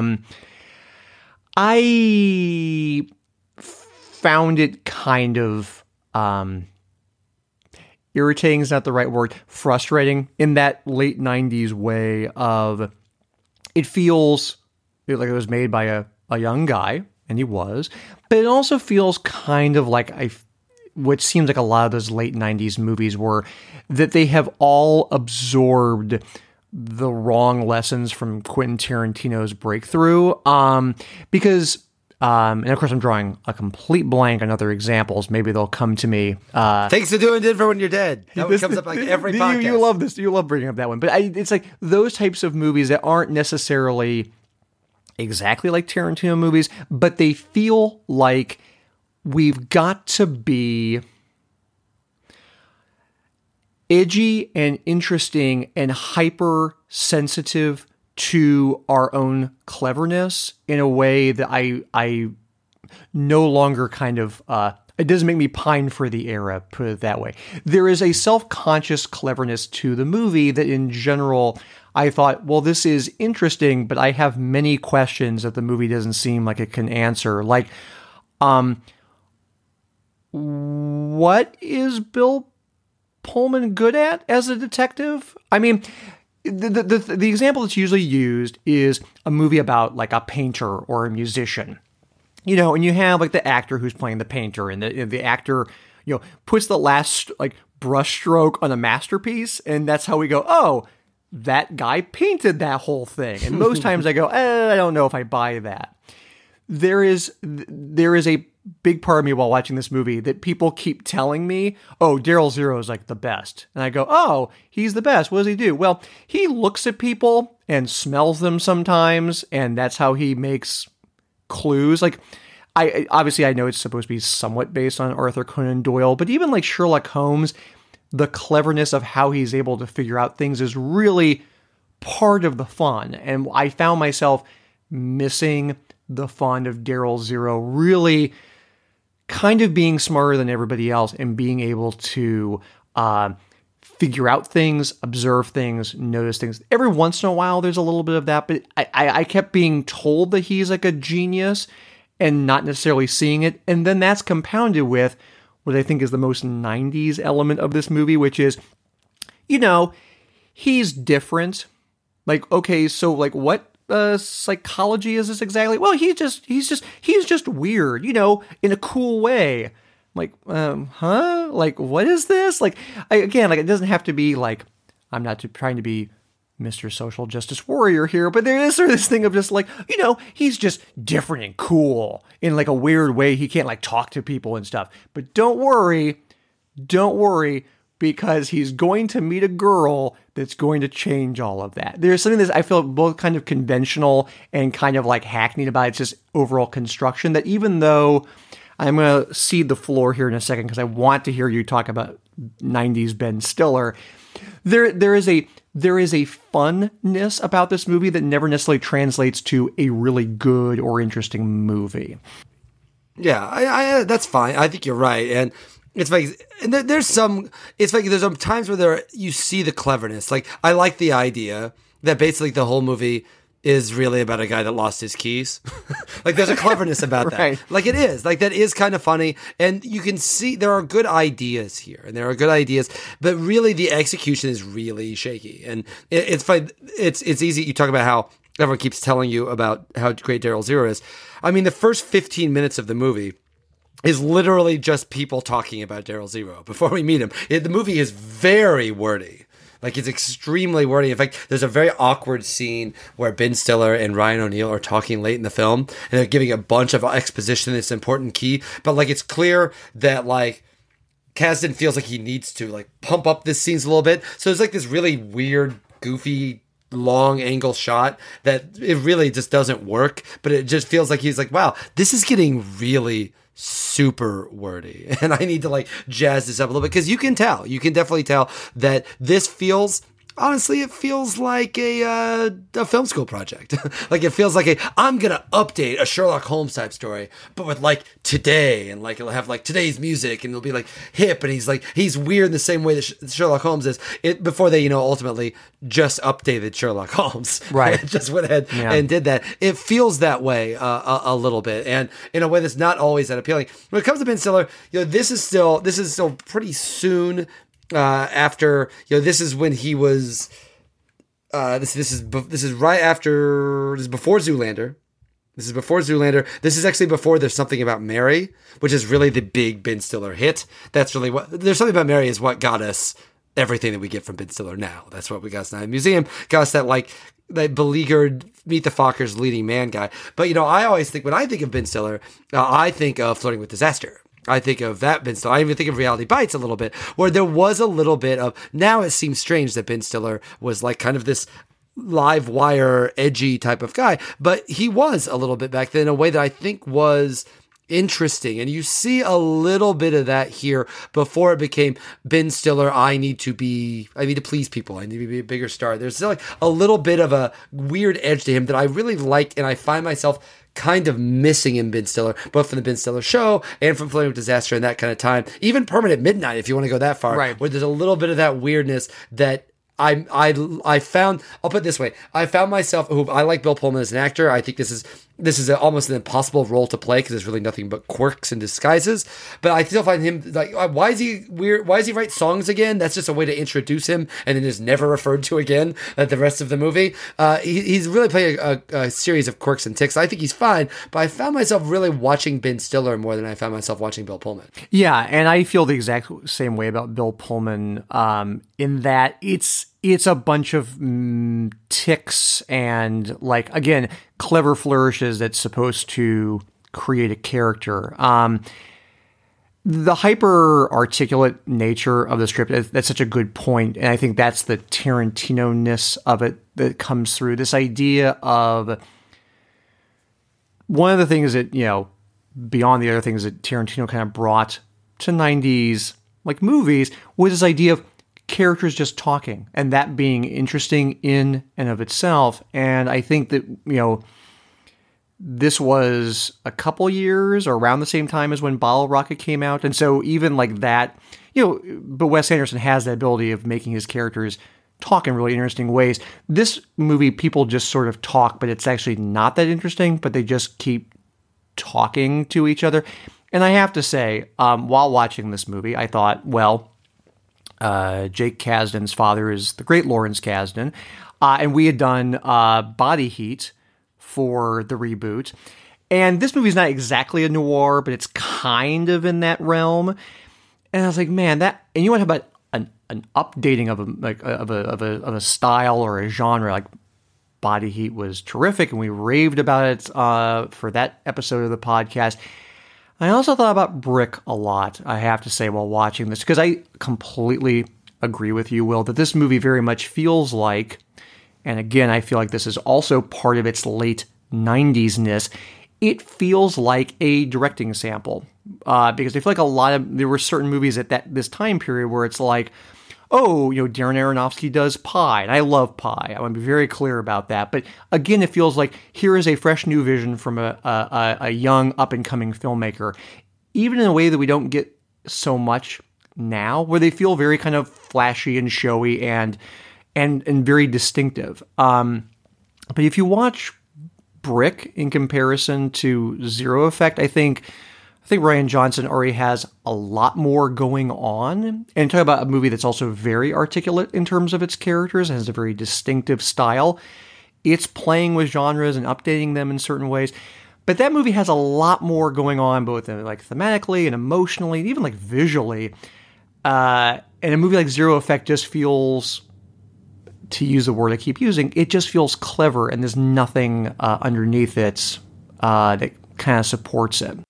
I found it kind of... irritating is not the right word, frustrating, in that late 90s way of, it feels like it was made by a young guy, and he was, but it also feels kind of like what seems like a lot of those late 90s movies were, that they have all absorbed the wrong lessons from Quentin Tarantino's Breakthrough, because... and of course, I'm drawing a complete blank on other examples. Maybe they'll come to me. Thanks for doing Denver When You're Dead. That one comes up like every podcast. You love this. You love bringing up that one. But it's like those types of movies that aren't necessarily exactly like Tarantino movies, but they feel like we've got to be edgy and interesting and hypersensitive to our own cleverness in a way that I no longer kind of, it doesn't make me pine for the era, put it that way. There is a self-conscious cleverness to the movie that in general, I thought, well, this is interesting, but I have many questions that the movie doesn't seem like it can answer. Like, what is Bill Pullman good at as a detective? I mean... The example that's usually used is a movie about like a painter or a musician, and you have like the actor who's playing the painter, and the actor, puts the last like brush stroke on a masterpiece, and that's how we go, oh, that guy painted that whole thing. And most times I go, I don't know if I buy that. There is a big part of me while watching this movie that people keep telling me, oh, Daryl Zero is like the best. And I go, oh, he's the best. What does he do? Well, he looks at people and smells them sometimes, and that's how he makes clues. Like, I know it's supposed to be somewhat based on Arthur Conan Doyle, but even like Sherlock Holmes, the cleverness of how he's able to figure out things is really part of the fun. And I found myself missing the fun of Daryl Zero really kind of being smarter than everybody else and being able to figure out things, observe things, notice things. Every once in a while, there's a little bit of that, but I kept being told that he's like a genius and not necessarily seeing it. And then that's compounded with what I think is the most 90s element of this movie, which is, he's different. Like, okay, so like what psychology is this exactly? Well, he's just weird, in a cool way. I'm like, huh? Like, what is this? Like, it doesn't have to be like, I'm not trying to be Mr. Social Justice Warrior here, but there is sort of this thing of just like, he's just different and cool in like a weird way. He can't like talk to people and stuff. But don't worry, because he's going to meet a girl that's going to change all of that. There's something that I feel both kind of conventional and kind of like hackneyed about. It's just overall construction that even though I'm going to cede the floor here in a second because I want to hear you talk about 90s Ben Stiller, there is a funness about this movie that never necessarily translates to a really good or interesting movie. Yeah, I that's fine. I think you're right. And it's like, and there's some times where you see the cleverness. Like, I like the idea that basically the whole movie is really about a guy that lost his keys. Like, there's a cleverness about that. Right. Like, it is. Like, that is kind of funny. And you can see there are good ideas here. And there are good ideas. But really, the execution is really shaky. And it's fine. It's easy. You talk about how everyone keeps telling you about how great Daryl Zero is. I mean, the first 15 minutes of the movie is literally just people talking about Daryl Zero before we meet him. The movie is very wordy. Like, it's extremely wordy. In fact, there's a very awkward scene where Ben Stiller and Ryan O'Neal are talking late in the film, and they're giving a bunch of exposition that's important key. But, like, it's clear that, like, Kasdan feels like he needs to, like, pump up this scene a little bit. So there's, like, this really weird, goofy, long angle shot that it really just doesn't work. But it just feels like he's like, wow, this is getting really super wordy, and I need to like jazz this up a little bit, because you can definitely tell that this feels, honestly, it feels like a film school project. Like, it feels like I'm gonna update a Sherlock Holmes type story, but with like today, and like it'll have like today's music, and it'll be like hip, and he's weird in the same way that Sherlock Holmes is. Before they ultimately just updated Sherlock Holmes, right? Just went ahead and did that. It feels that way a little bit, and in a way that's not always that appealing. When it comes to Ben Stiller, this is still pretty soon. After this is when he was. This is right after. This is before Zoolander. This is actually before There's Something About Mary, which is really the big Ben Stiller hit. That's really what There's Something About Mary is what got us everything that we get from Ben Stiller now. That's what we got us now. Museum got us that beleaguered Meet the Fockers leading man guy. But I always think when I think of Ben Stiller, I think of Flirting with Disaster. I think of that Ben Stiller. I even think of Reality Bites a little bit, where there was a little bit of, now it seems strange that Ben Stiller was like kind of this live wire, edgy type of guy, but he was a little bit back then in a way that I think was interesting. And you see a little bit of that here before it became Ben Stiller. I need to please people. I need to be a bigger star. There's like a little bit of a weird edge to him that I really like. And I find myself kind of missing in Ben Stiller, both from the Ben Stiller Show and from Flirting with Disaster and that kind of time. Even Permanent Midnight, if you want to go that far, right, where there's a little bit of that weirdness that I found. I'll put it this way: I found myself. I like Bill Pullman as an actor. I think this is almost an impossible role to play because there's really nothing but quirks and disguises. But I still find him like, why is he weird? Why does he write songs again? That's just a way to introduce him, and then is never referred to again the rest of the movie. He's really playing a series of quirks and ticks. I think he's fine, but I found myself really watching Ben Stiller more than I found myself watching Bill Pullman. Yeah, and I feel the exact same way about Bill Pullman. In that it's a bunch of ticks and, like, again, clever flourishes that's supposed to create a character. The hyper-articulate nature of the script, that's such a good point, and I think that's the Tarantino-ness of it that comes through. This idea of one of the things that, beyond the other things that Tarantino kind of brought to 90s, like, movies, was this idea of characters just talking and that being interesting in and of itself. And I think that, this was a couple years or around the same time as when Bottle Rocket came out. And so even like that, but Wes Anderson has that ability of making his characters talk in really interesting ways. This movie, people just sort of talk, but it's actually not that interesting, but they just keep talking to each other. And I have to say, while watching this movie, I thought, well, Jake Kasdan's father is the great Lawrence Kasdan, and we had done Body Heat for the reboot. And this movie's not exactly a noir, but it's kind of in that realm. And I was like, man, and you want to talk about an updating of a style or a genre. Like Body Heat was terrific, and we raved about it for that episode of the podcast. I also thought about Brick a lot, I have to say, while watching this, because I completely agree with you, Will, that this movie very much feels like, and again, I feel like this is also part of its late 90s-ness, it feels like a directing sample. Because I feel like there were certain movies at this time period where it's like, oh, Darren Aronofsky does Pi, and I love Pi. I want to be very clear about that. But again, it feels like here is a fresh new vision from a young, up-and-coming filmmaker, even in a way that we don't get so much now, where they feel very kind of flashy and showy and very distinctive. But if you watch Brick in comparison to Zero Effect, I think Rian Johnson already has a lot more going on. And talk about a movie that's also very articulate in terms of its characters, has a very distinctive style. It's playing with genres and updating them in certain ways. But that movie has a lot more going on, both like thematically and emotionally, and even like visually. And a movie like Zero Effect just feels, to use the word I keep using, it just feels clever, and there's nothing underneath it that kind of supports it.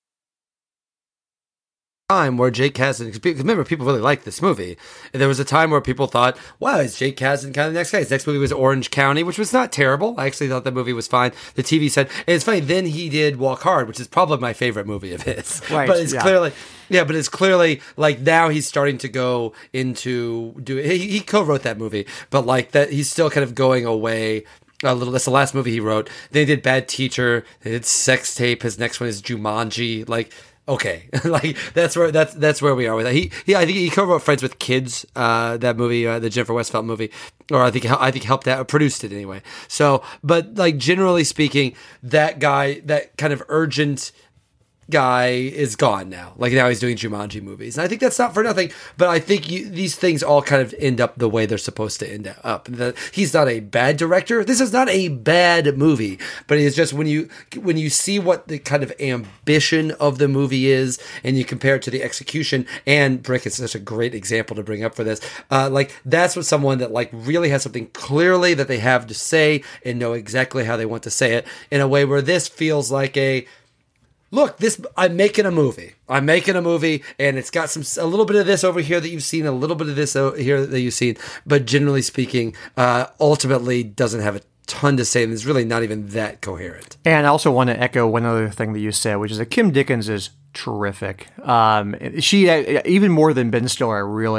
Time where Jake Kasdan, because remember, people really liked this movie. And there was a time where people thought, wow, is Jake Kasdan kind of the next guy? His next movie was Orange County, which was not terrible. I actually thought that movie was fine. The TV said, and it's funny, then he did Walk Hard, which is probably my favorite movie of his. Right, but it's clearly like now he's starting to go into he co-wrote that movie, but like that he's still kind of going away a little. That's the last movie he wrote. They did Bad Teacher. They did Sex Tape. His next one is Jumanji. Like, okay, like that's where we are with that. I think he co-wrote Friends with Kids, that movie, the Jennifer Westfeldt movie, or I think helped out, produced it anyway. So, but like generally speaking, that guy, that kind of urgent guy is gone now. Like now he's doing Jumanji movies. And I think that's not for nothing, but I think these things all kind of end up the way they're supposed to end up. He's not a bad director. This is not a bad movie, but it's just when you see what the kind of ambition of the movie is and you compare it to the execution, and Brick is such a great example to bring up for this. Like that's what someone that like really has something clearly that they have to say and know exactly how they want to say it, in a way where this feels like look, I'm making a movie, and it's got a little bit of this over here that you've seen, a little bit of this over here that you've seen, but generally speaking, ultimately doesn't have a ton to say, and is really not even that coherent. And I also want to echo one other thing that you said, which is that Kim Dickens is terrific. She, even more than Ben Stiller,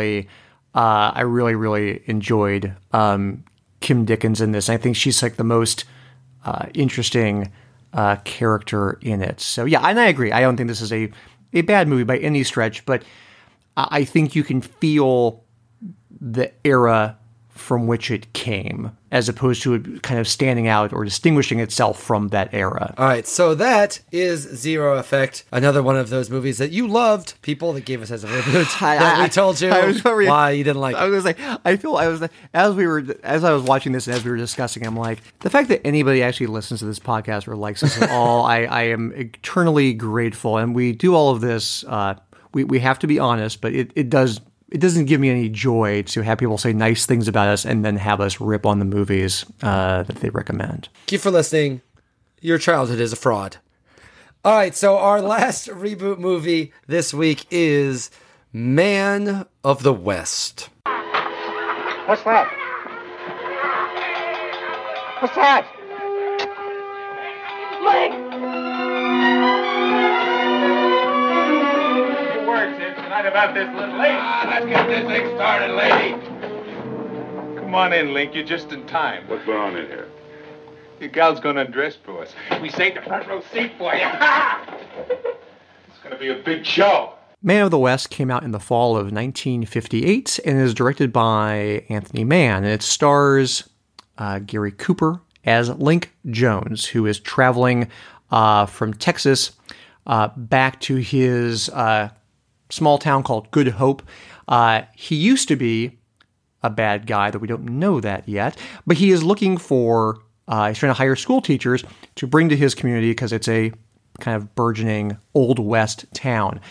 I really enjoyed Kim Dickens in this. I think she's like the most interesting character in it. So yeah, and I agree. I don't think this is a bad movie by any stretch, but I think you can feel the era from which it came, as opposed to it kind of standing out or distinguishing itself from that era. All right, so that is Zero Effect, another one of those movies that you loved, people that gave us as a reboot. We told you why you didn't like it. I was like, as I was watching this and as we were discussing, I'm like, the fact that anybody actually listens to this podcast or likes us at all, I am eternally grateful. And we do all of this. We have to be honest, but it doesn't give me any joy to have people say nice things about us and then have us rip on the movies that they recommend. Thank you for listening. Your childhood is a fraud. All right, so our last reboot movie this week is Man of the West. What's that? What's that? Link! About this little lady. Let's get this thing started, lady. Come on in, Link. You're just in time. What's going on in here? Your gal's gonna undress for us. We saved the front row seat for you. It's gonna be a big show. Man of the West came out in the fall of 1958 and is directed by Anthony Mann. And it stars Gary Cooper as Link Jones, who is traveling from Texas back to his small town called Good Hope. He used to be a bad guy, though we don't know that yet, but he is looking for, he's trying to hire school teachers to bring to his community because it's a kind of burgeoning Old West town.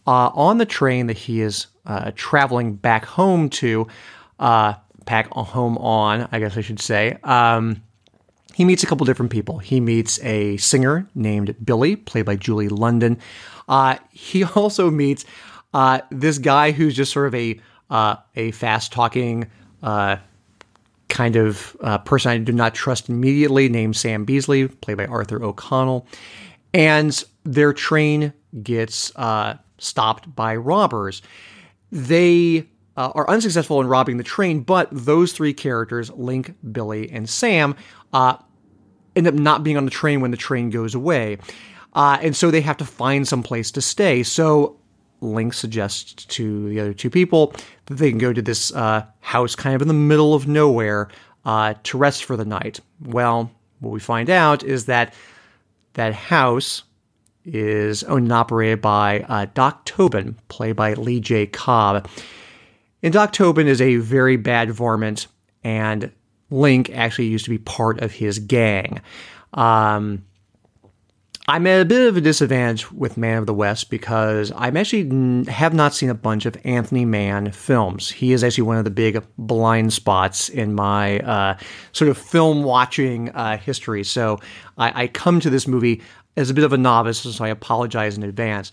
on the train that he is traveling back home to, back home on, I guess I should say, he meets a couple different people. He meets a singer named Billy, played by Julie London. He also meets this guy who's just sort of a fast-talking kind of person I do not trust immediately, named Sam Beasley, played by Arthur O'Connell. And their train gets stopped by robbers. They are unsuccessful in robbing the train, but those three characters, Link, Billy, and Sam, end up not being on the train when the train goes away. And so they have to find some place to stay. So Link suggests to the other two people that they can go to this house kind of in the middle of nowhere to rest for the night. Well, what we find out is that that house is owned and operated by Doc Tobin, played by Lee J. Cobb. And Doc Tobin is a very bad varmint, and Link actually used to be part of his gang. I'm at a bit of a disadvantage with Man of the West because I actually have not seen a bunch of Anthony Mann films. He is actually one of the big blind spots in my sort of film watching history. So I come to this movie as a bit of a novice, so I apologize in advance.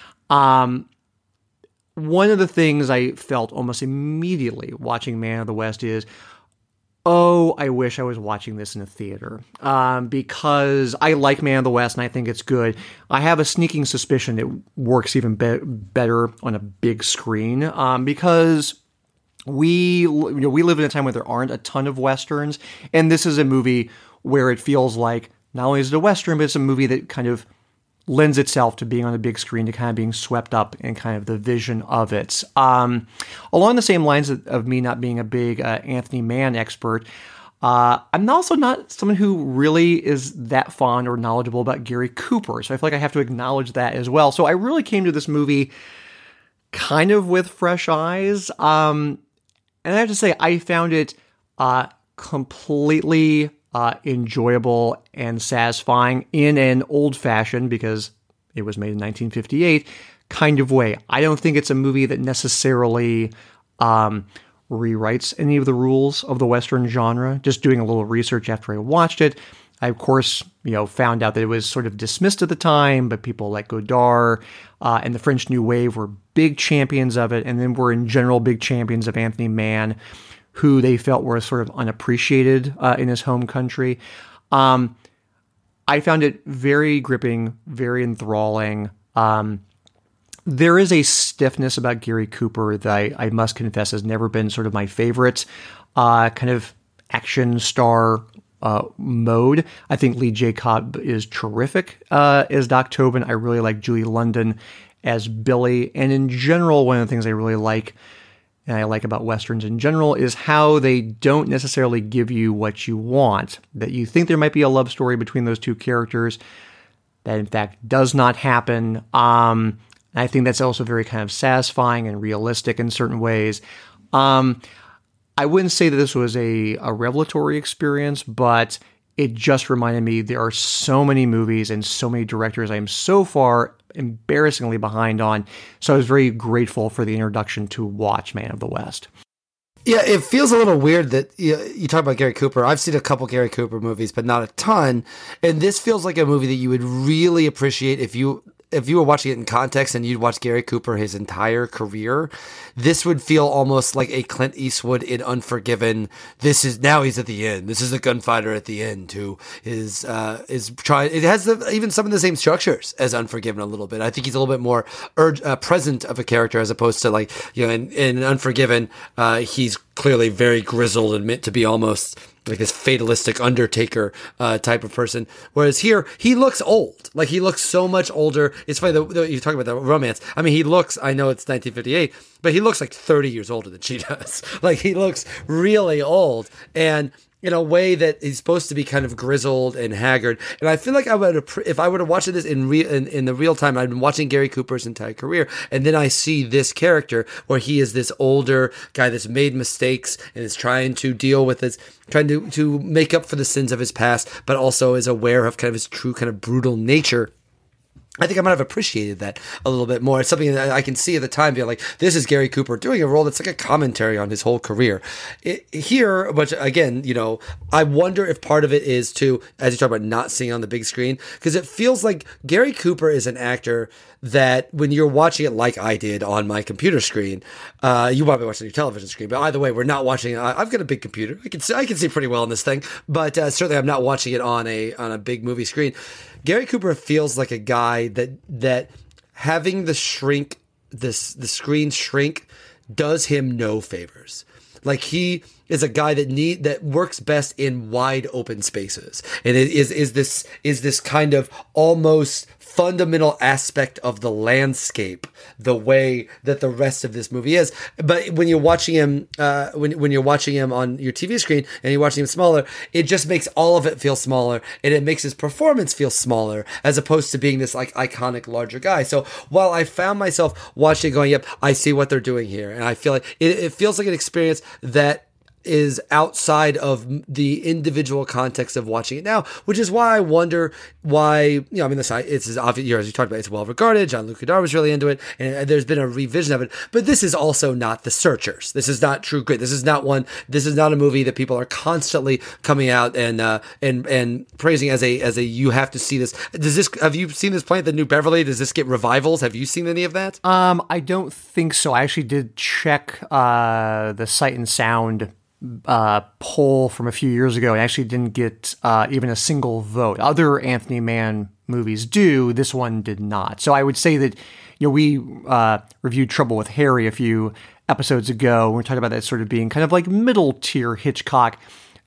One of the things I felt almost immediately watching Man of the West is, oh, I wish I was watching this in a theater, because I like Man of the West and I think it's good. I have a sneaking suspicion it works even better on a big screen, because we live in a time where there aren't a ton of Westerns, and this is a movie where it feels like not only is it a Western, but it's a movie that kind of lends itself to being on a big screen, to kind of being swept up in kind of the vision of it. Along the same lines of me not being a big Anthony Mann expert, I'm also not someone who really is that fond or knowledgeable about Gary Cooper, so I feel like I have to acknowledge that as well. So I really came to this movie kind of with fresh eyes, and I have to say I found it completely enjoyable and satisfying in an old-fashioned, because it was made in 1958, kind of way. I don't think it's a movie that necessarily rewrites any of the rules of the Western genre. Just doing a little research after I watched it, I, of course, found out that it was sort of dismissed at the time, but people like Godard and the French New Wave were big champions of it, and then were in general big champions of Anthony Mann, who they felt were sort of unappreciated in his home country. I found it very gripping, very enthralling. There is a stiffness about Gary Cooper that I must confess has never been sort of my favorite kind of action star mode. I think Lee J. Cobb is terrific as Doc Tobin. I really like Julie London as Billy. And in general, one of the things I really like, and I like about Westerns in general, is how they don't necessarily give you what you want. That you think there might be a love story between those two characters, that in fact does not happen. And I think that's also very kind of satisfying and realistic in certain ways. I wouldn't say that this was a revelatory experience, but it just reminded me there are so many movies and so many directors I am so far embarrassingly behind on. So I was very grateful for the introduction to watch Man of the West. Yeah, it feels a little weird that you talk about Gary Cooper. I've seen a couple Gary Cooper movies, but not a ton. And this feels like a movie that you would really appreciate if you were watching it in context and you'd watch Gary Cooper his entire career. This would feel almost like a Clint Eastwood in Unforgiven. Now he's at the end. This is a gunfighter at the end who is trying. It has even some of the same structures as Unforgiven a little bit. I think he's a little bit more present of a character as opposed to in Unforgiven, he's clearly very grizzled and meant to be almost like this fatalistic Undertaker type of person. Whereas here, he looks old. Like, he looks so much older. It's funny that you talk about the romance. I mean, he looks, I know it's 1958, but he looks like 30 years older than she does. Like, he looks really old. And in a way that he's supposed to be kind of grizzled and haggard. And I feel like if I were to watch this in the real time, I've been watching Gary Cooper's entire career, and then I see this character where he is this older guy that's made mistakes and is trying to deal with this, trying to make up for the sins of his past, but also is aware of kind of his true kind of brutal nature. I think I might have appreciated that a little bit more. It's something that I can see at the time being like, this is Gary Cooper doing a role that's like a commentary on his whole career. Here, but again, I wonder if part of it is to, as you talk about not seeing on the big screen, because it feels like Gary Cooper is an actor that when you're watching it like I did on my computer screen, you might be watching your television screen, but either way, we're not watching it. I've got a big computer. I can see pretty well on this thing, but certainly I'm not watching it on a big movie screen. Gary Cooper feels like a guy that having the screen shrink does him no favors. Like he is a guy that works best in wide open spaces, and it is this kind of almost fundamental aspect of the landscape, the way that the rest of this movie is. But when you're watching him, when you're watching him on your TV screen and you're watching him smaller, it just makes all of it feel smaller, and it makes his performance feel smaller, as opposed to being this like iconic larger guy. So while I found myself watching it going, yep, I see what they're doing here, and I feel like it feels like an experience that is outside of the individual context of watching it now, which is why I wonder why, it's as obvious, as you talked about, it's well regarded. Jean-Luc Godard was really into it, and there's been a revision of it. But this is also not The Searchers. This is not True Grit. This is not a movie that people are constantly coming out and praising as a you have to see this. Have you seen this play at the New Beverly? Does this get revivals? Have you seen any of that? I don't think so. I actually did check the Sight and Sound poll from a few years ago and actually didn't get even a single vote. Other Anthony Mann movies do. This one did not. So I would say that, we reviewed Trouble with Harry a few episodes ago. We're talking about that sort of being kind of like middle tier Hitchcock.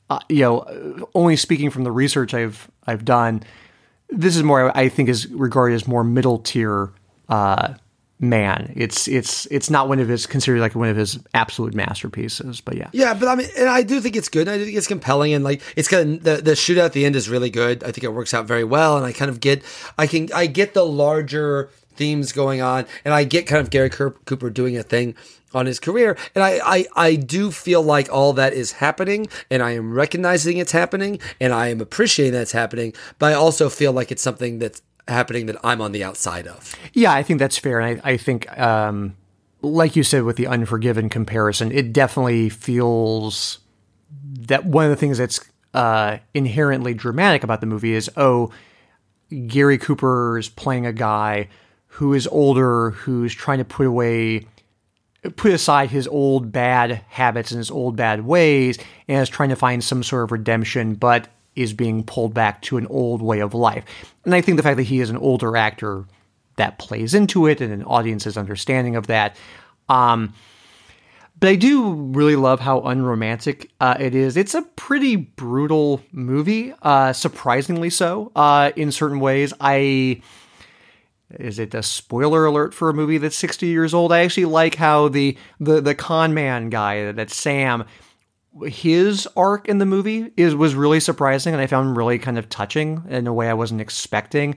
Only speaking from the research I've done, this is more, I think, is regarded as more middle tier Man, it's not considered like one of his absolute masterpieces, but yeah. Yeah, but and I do think it's good. I do think it's compelling, and like it's kind of the shootout at the end is really good. I think it works out very well, and I get the larger themes going on, and I get kind of Gary Cooper doing a thing on his career, and I do feel like all that is happening, and I am recognizing it's happening, and I am appreciating that it's happening, but I also feel like it's something that's happening that I'm on the outside of. Yeah, I think that's fair. And I think, like you said, with the Unforgiven comparison, it definitely feels that one of the things that's inherently dramatic about the movie is, Gary Cooper's playing a guy who is older, who's trying to put aside his old bad habits and his old bad ways, and is trying to find some sort of redemption, but is being pulled back to an old way of life. And I think the fact that he is an older actor, that plays into it, and an audience's understanding of that. But I do really love how unromantic it is. It's a pretty brutal movie, surprisingly so, in certain ways. Is it a spoiler alert for a movie that's 60 years old? I actually like how the con man guy, that Sam, his arc in the movie was really surprising, and I found really kind of touching in a way I wasn't expecting.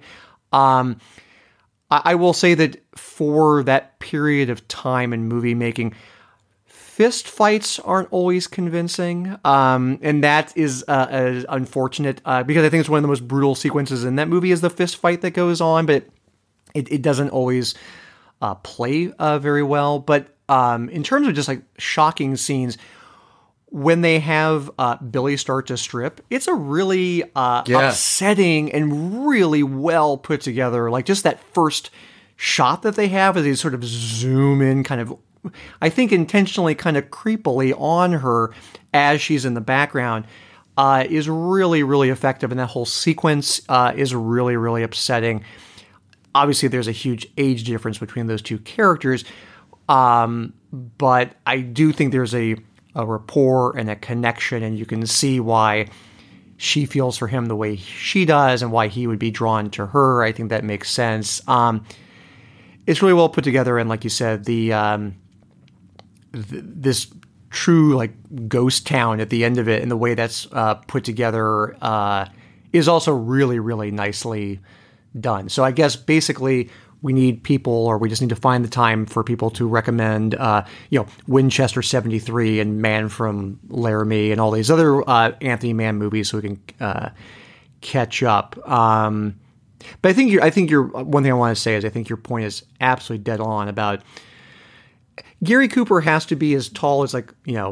I will say that for that period of time in movie making, fist fights aren't always convincing, and that is unfortunate because I think it's one of the most brutal sequences in that movie is the fist fight that goes on, but it doesn't always play very well. But in terms of just like shocking scenes, when they have Billy start to strip, it's a really upsetting and really well put together. Like just that first shot that they have as they sort of zoom in kind of, I think intentionally kind of creepily on her as she's in the background is really, really effective. And that whole sequence is really, really upsetting. Obviously, there's a huge age difference between those two characters. But I do think there's a rapport and a connection, and you can see why she feels for him the way she does and why he would be drawn to her. I think that makes sense. It's really well put together, and like you said, this true like ghost town at the end of it and the way that's put together is also really, really nicely done. So I guess basically we need people, or we just need to find the time for people to recommend, Winchester 73 and Man from Laramie and all these other Anthony Mann movies so we can catch up. But I think your one thing I want to say is I think your point is absolutely dead on about Gary Cooper has to be as tall as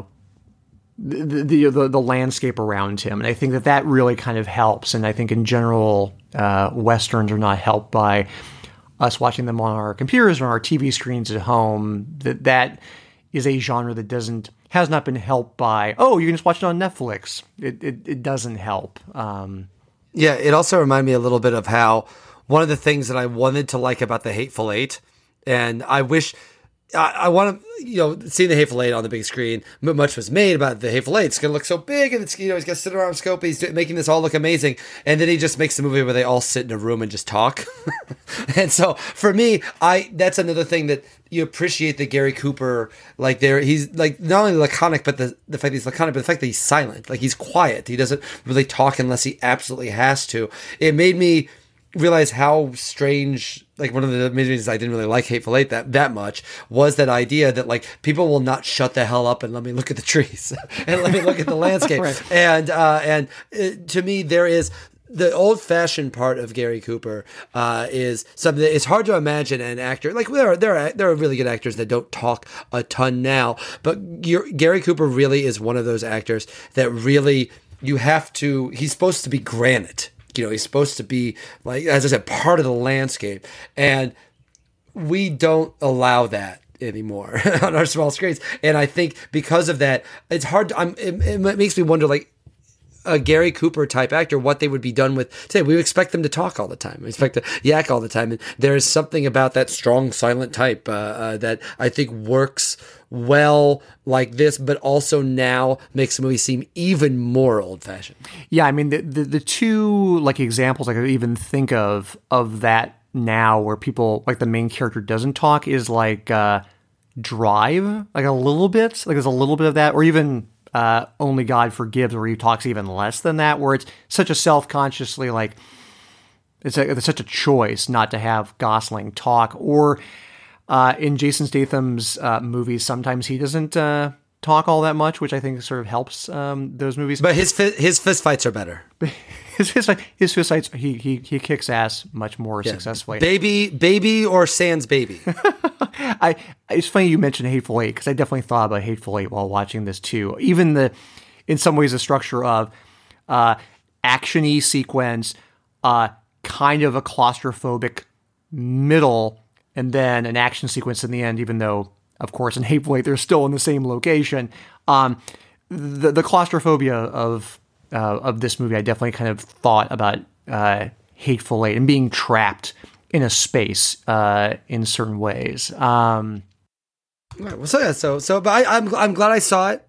the landscape around him, and I think that really kind of helps. And I think in general, Westerns are not helped by us watching them on our computers or on our TV screens at home. That is a genre that has not been helped by, you can just watch it on Netflix. It doesn't help. Yeah, it also reminded me a little bit of how one of the things that I wanted to like about The Hateful Eight, and I wish I want to, seeing The Hateful Eight on the big screen, much was made about The Hateful Eight. It's going to look so big, and he's got to sit around scope, he's making this all look amazing, and then he just makes a movie where they all sit in a room and just talk. And so for me, that's another thing that you appreciate the Gary Cooper, he's like not only laconic, but the fact that he's laconic, but the fact that he's silent, like he's quiet. He doesn't really talk unless he absolutely has to. It made me realize how strange, like one of the reasons I didn't really like Hateful Eight that much was that idea that like people will not shut the hell up and let me look at the trees and let me look at the landscape. Right. And to me, there is the old-fashioned part of Gary Cooper is something that it's hard to imagine an actor like there are really good actors that don't talk a ton now, but Gary Cooper really is one of those actors that really he's supposed to be granite. He's supposed to be, like, as I said, part of the landscape. And we don't allow that anymore on our small screens. And I think because of that, it's hard. It makes me wonder, like, a Gary Cooper type actor, what they would be done with today. We expect them to talk all the time. We expect to yak all the time. And there is something about that strong, silent type that I think works well like this, but also now makes the movie seem even more old-fashioned. Yeah, I mean, the two like examples I could even think of that now where people, like the main character doesn't talk is like Drive, like a little bit, like there's a little bit of that, or even Only God Forgives, where he talks even less than that, where it's such a self-consciously, like, it's such a choice not to have Gosling talk. Or in Jason Statham's movies, sometimes he doesn't talk all that much, which I think sort of helps those movies. But his fist fights are better. His fist fights, he kicks ass much more successfully. Baby or Sans Baby. It's funny you mentioned Hateful Eight, because I definitely thought about Hateful Eight while watching this too. Even in some ways, the structure of action-y sequence, kind of a claustrophobic middle, and then an action sequence in the end, even though, of course, in Hateful Eight, they're still in the same location. The claustrophobia of this movie, I definitely kind of thought about Hateful Eight and being trapped in a space in certain ways. Right, well, but I'm glad I saw it.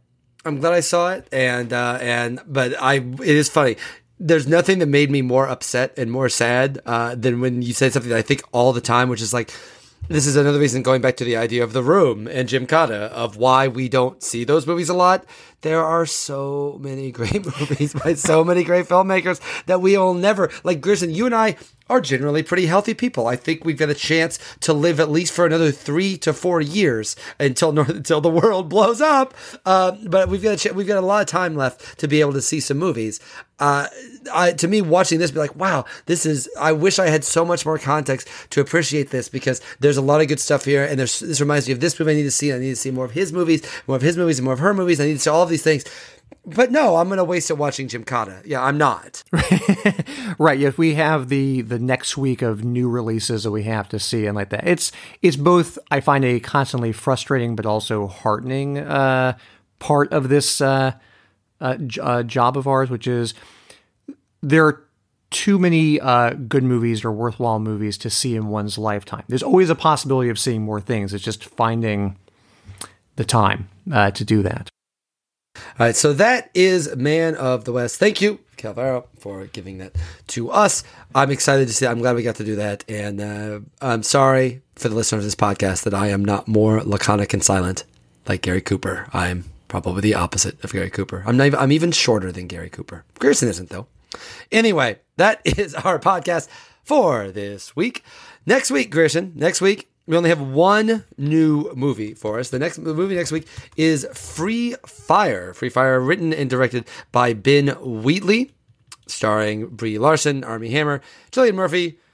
But it is funny. There's nothing that made me more upset and more sad than when you say something that I think all the time, which is like, this is another reason, going back to the idea of The Room and Gymkata, of why we don't see those movies a lot. There are so many great movies by so many great filmmakers that we will never, like Gerson, you and I are generally pretty healthy people. I think we've got a chance to live at least for another 3 to 4 years until the world blows up. But we've got a lot of time left to be able to see some movies. To me, watching this, be like, wow, I wish I had so much more context to appreciate this, because there's a lot of good stuff here. And this reminds me of this movie I need to see. I need to see more of his movies, and more of her movies. I need to see all of these things. But no, I'm going to waste it watching Gymkata. Yeah, I'm not. Right. If we have the next week of new releases that we have to see and like that, it's both, I find, a constantly frustrating but also heartening part of this job of ours, which is there are too many good movies or worthwhile movies to see in one's lifetime. There's always a possibility of seeing more things. It's just finding the time to do that. All right, so that is Man of the West. Thank you, Calvaro, for giving that to us. I'm excited to see it. I'm glad we got to do that. And I'm sorry for the listeners of this podcast that I am not more laconic and silent like Gary Cooper. I'm probably the opposite of Gary Cooper. I'm even shorter than Gary Cooper. Grierson isn't, though. Anyway, that is our podcast for this week. Next week, Grierson, we only have one new movie for us. The movie next week is Free Fire. Free Fire, written and directed by Ben Wheatley, starring Brie Larson, Armie Hammer, Cillian Murphy,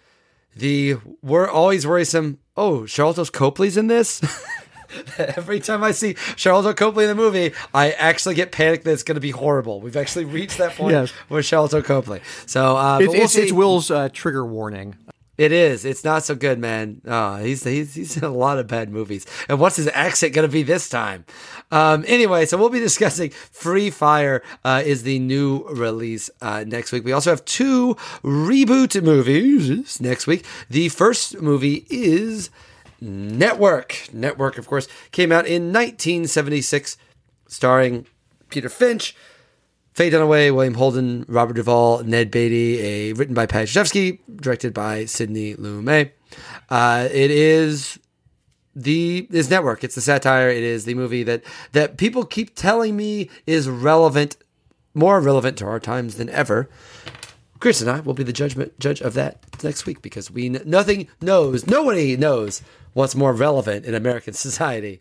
We're always worrisome. Oh, Charlton Copley's in this? Every time I see Charlton Copley in the movie, I actually get panicked that it's going to be horrible. We've actually reached that point with Charlton Copley. So it's Will's trigger warning. It is. It's not so good, man. He's in a lot of bad movies. And what's his accent going to be this time? Anyway, so we'll be discussing Free Fire is the new release next week. We also have 2 reboot movies next week. The first movie is Network. Network, of course, came out in 1976, starring Peter Finch, Faye Dunaway, William Holden, Robert Duvall, Ned Beatty, written by Pat Chayefsky, directed by Sidney Lumet. It is Network. It's the satire. It is the movie that people keep telling me is relevant, more relevant to our times than ever. Chris and I will be the judge of that next week because nobody knows what's more relevant in American society.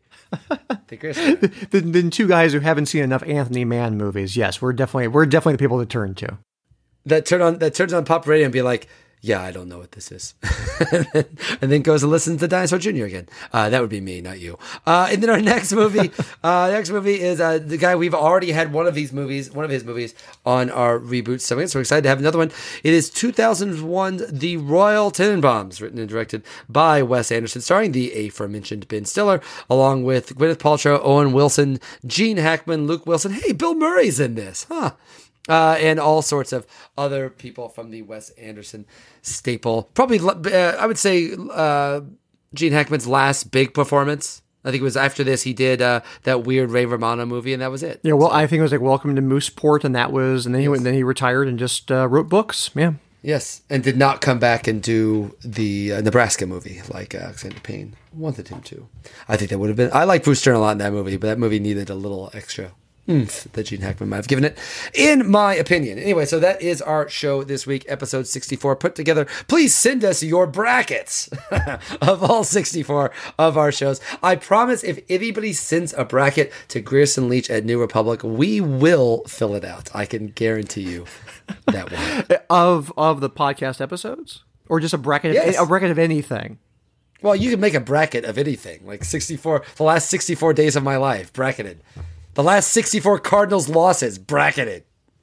Than 2 guys who haven't seen enough Anthony Mann movies. Yes, we're definitely the people to turn to. That turns on pop radio and be like, yeah, I don't know what this is. And then goes and listens to Dinosaur Jr. again. That would be me, not you. And then our next movie, is the guy we've already had one of his movies on our reboot segment. So we're excited to have another one. It is 2001's The Royal Tenenbaums, written and directed by Wes Anderson, starring the aforementioned Ben Stiller, along with Gwyneth Paltrow, Owen Wilson, Gene Hackman, Luke Wilson. Hey, Bill Murray's in this, huh? And all sorts of other people from the Wes Anderson staple. Probably, I would say, Gene Hackman's last big performance. I think it was after this he did that weird Ray Romano movie, and that was it. Yeah, well, I think it was like Welcome to Mooseport, and then he retired and just wrote books. Yeah. Yes, and did not come back and do the Nebraska movie like Alexander Payne wanted him to. I think that would have been. I like Bruce Stern a lot in that movie, but that movie needed a little extra that Gene Hackman might have given it, in my opinion. Anyway, so that is our show this week, episode 64 put together. Please send us your brackets of all 64 of our shows. I promise if anybody sends a bracket to Grierson Leach at New Republic, we will fill it out. I can guarantee you that one. Of the podcast episodes? Or just a bracket, a bracket of anything? Well, you can make a bracket of anything, like 64, the last 64 days of my life, bracketed. The last 64 Cardinals losses, bracketed.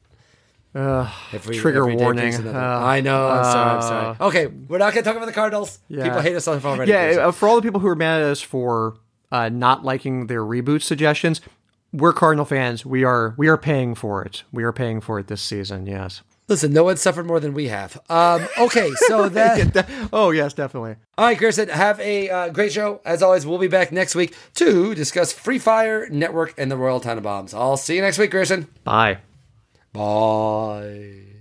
Trigger warning. I know. I'm sorry. Okay, we're not going to talk about the Cardinals. Yeah. People hate us already. Yeah, for all the people who are mad at us for not liking their reboot suggestions, we're Cardinal fans. We are paying for it. We are paying for it this season. Yes. Listen, no one suffered more than we have. Okay, so that... Oh, yes, definitely. All right, Grierson, have a great show. As always, we'll be back next week to discuss Free Fire, Network, and the Royal Tenenbaums. I'll see you next week, Grierson. Bye. Bye.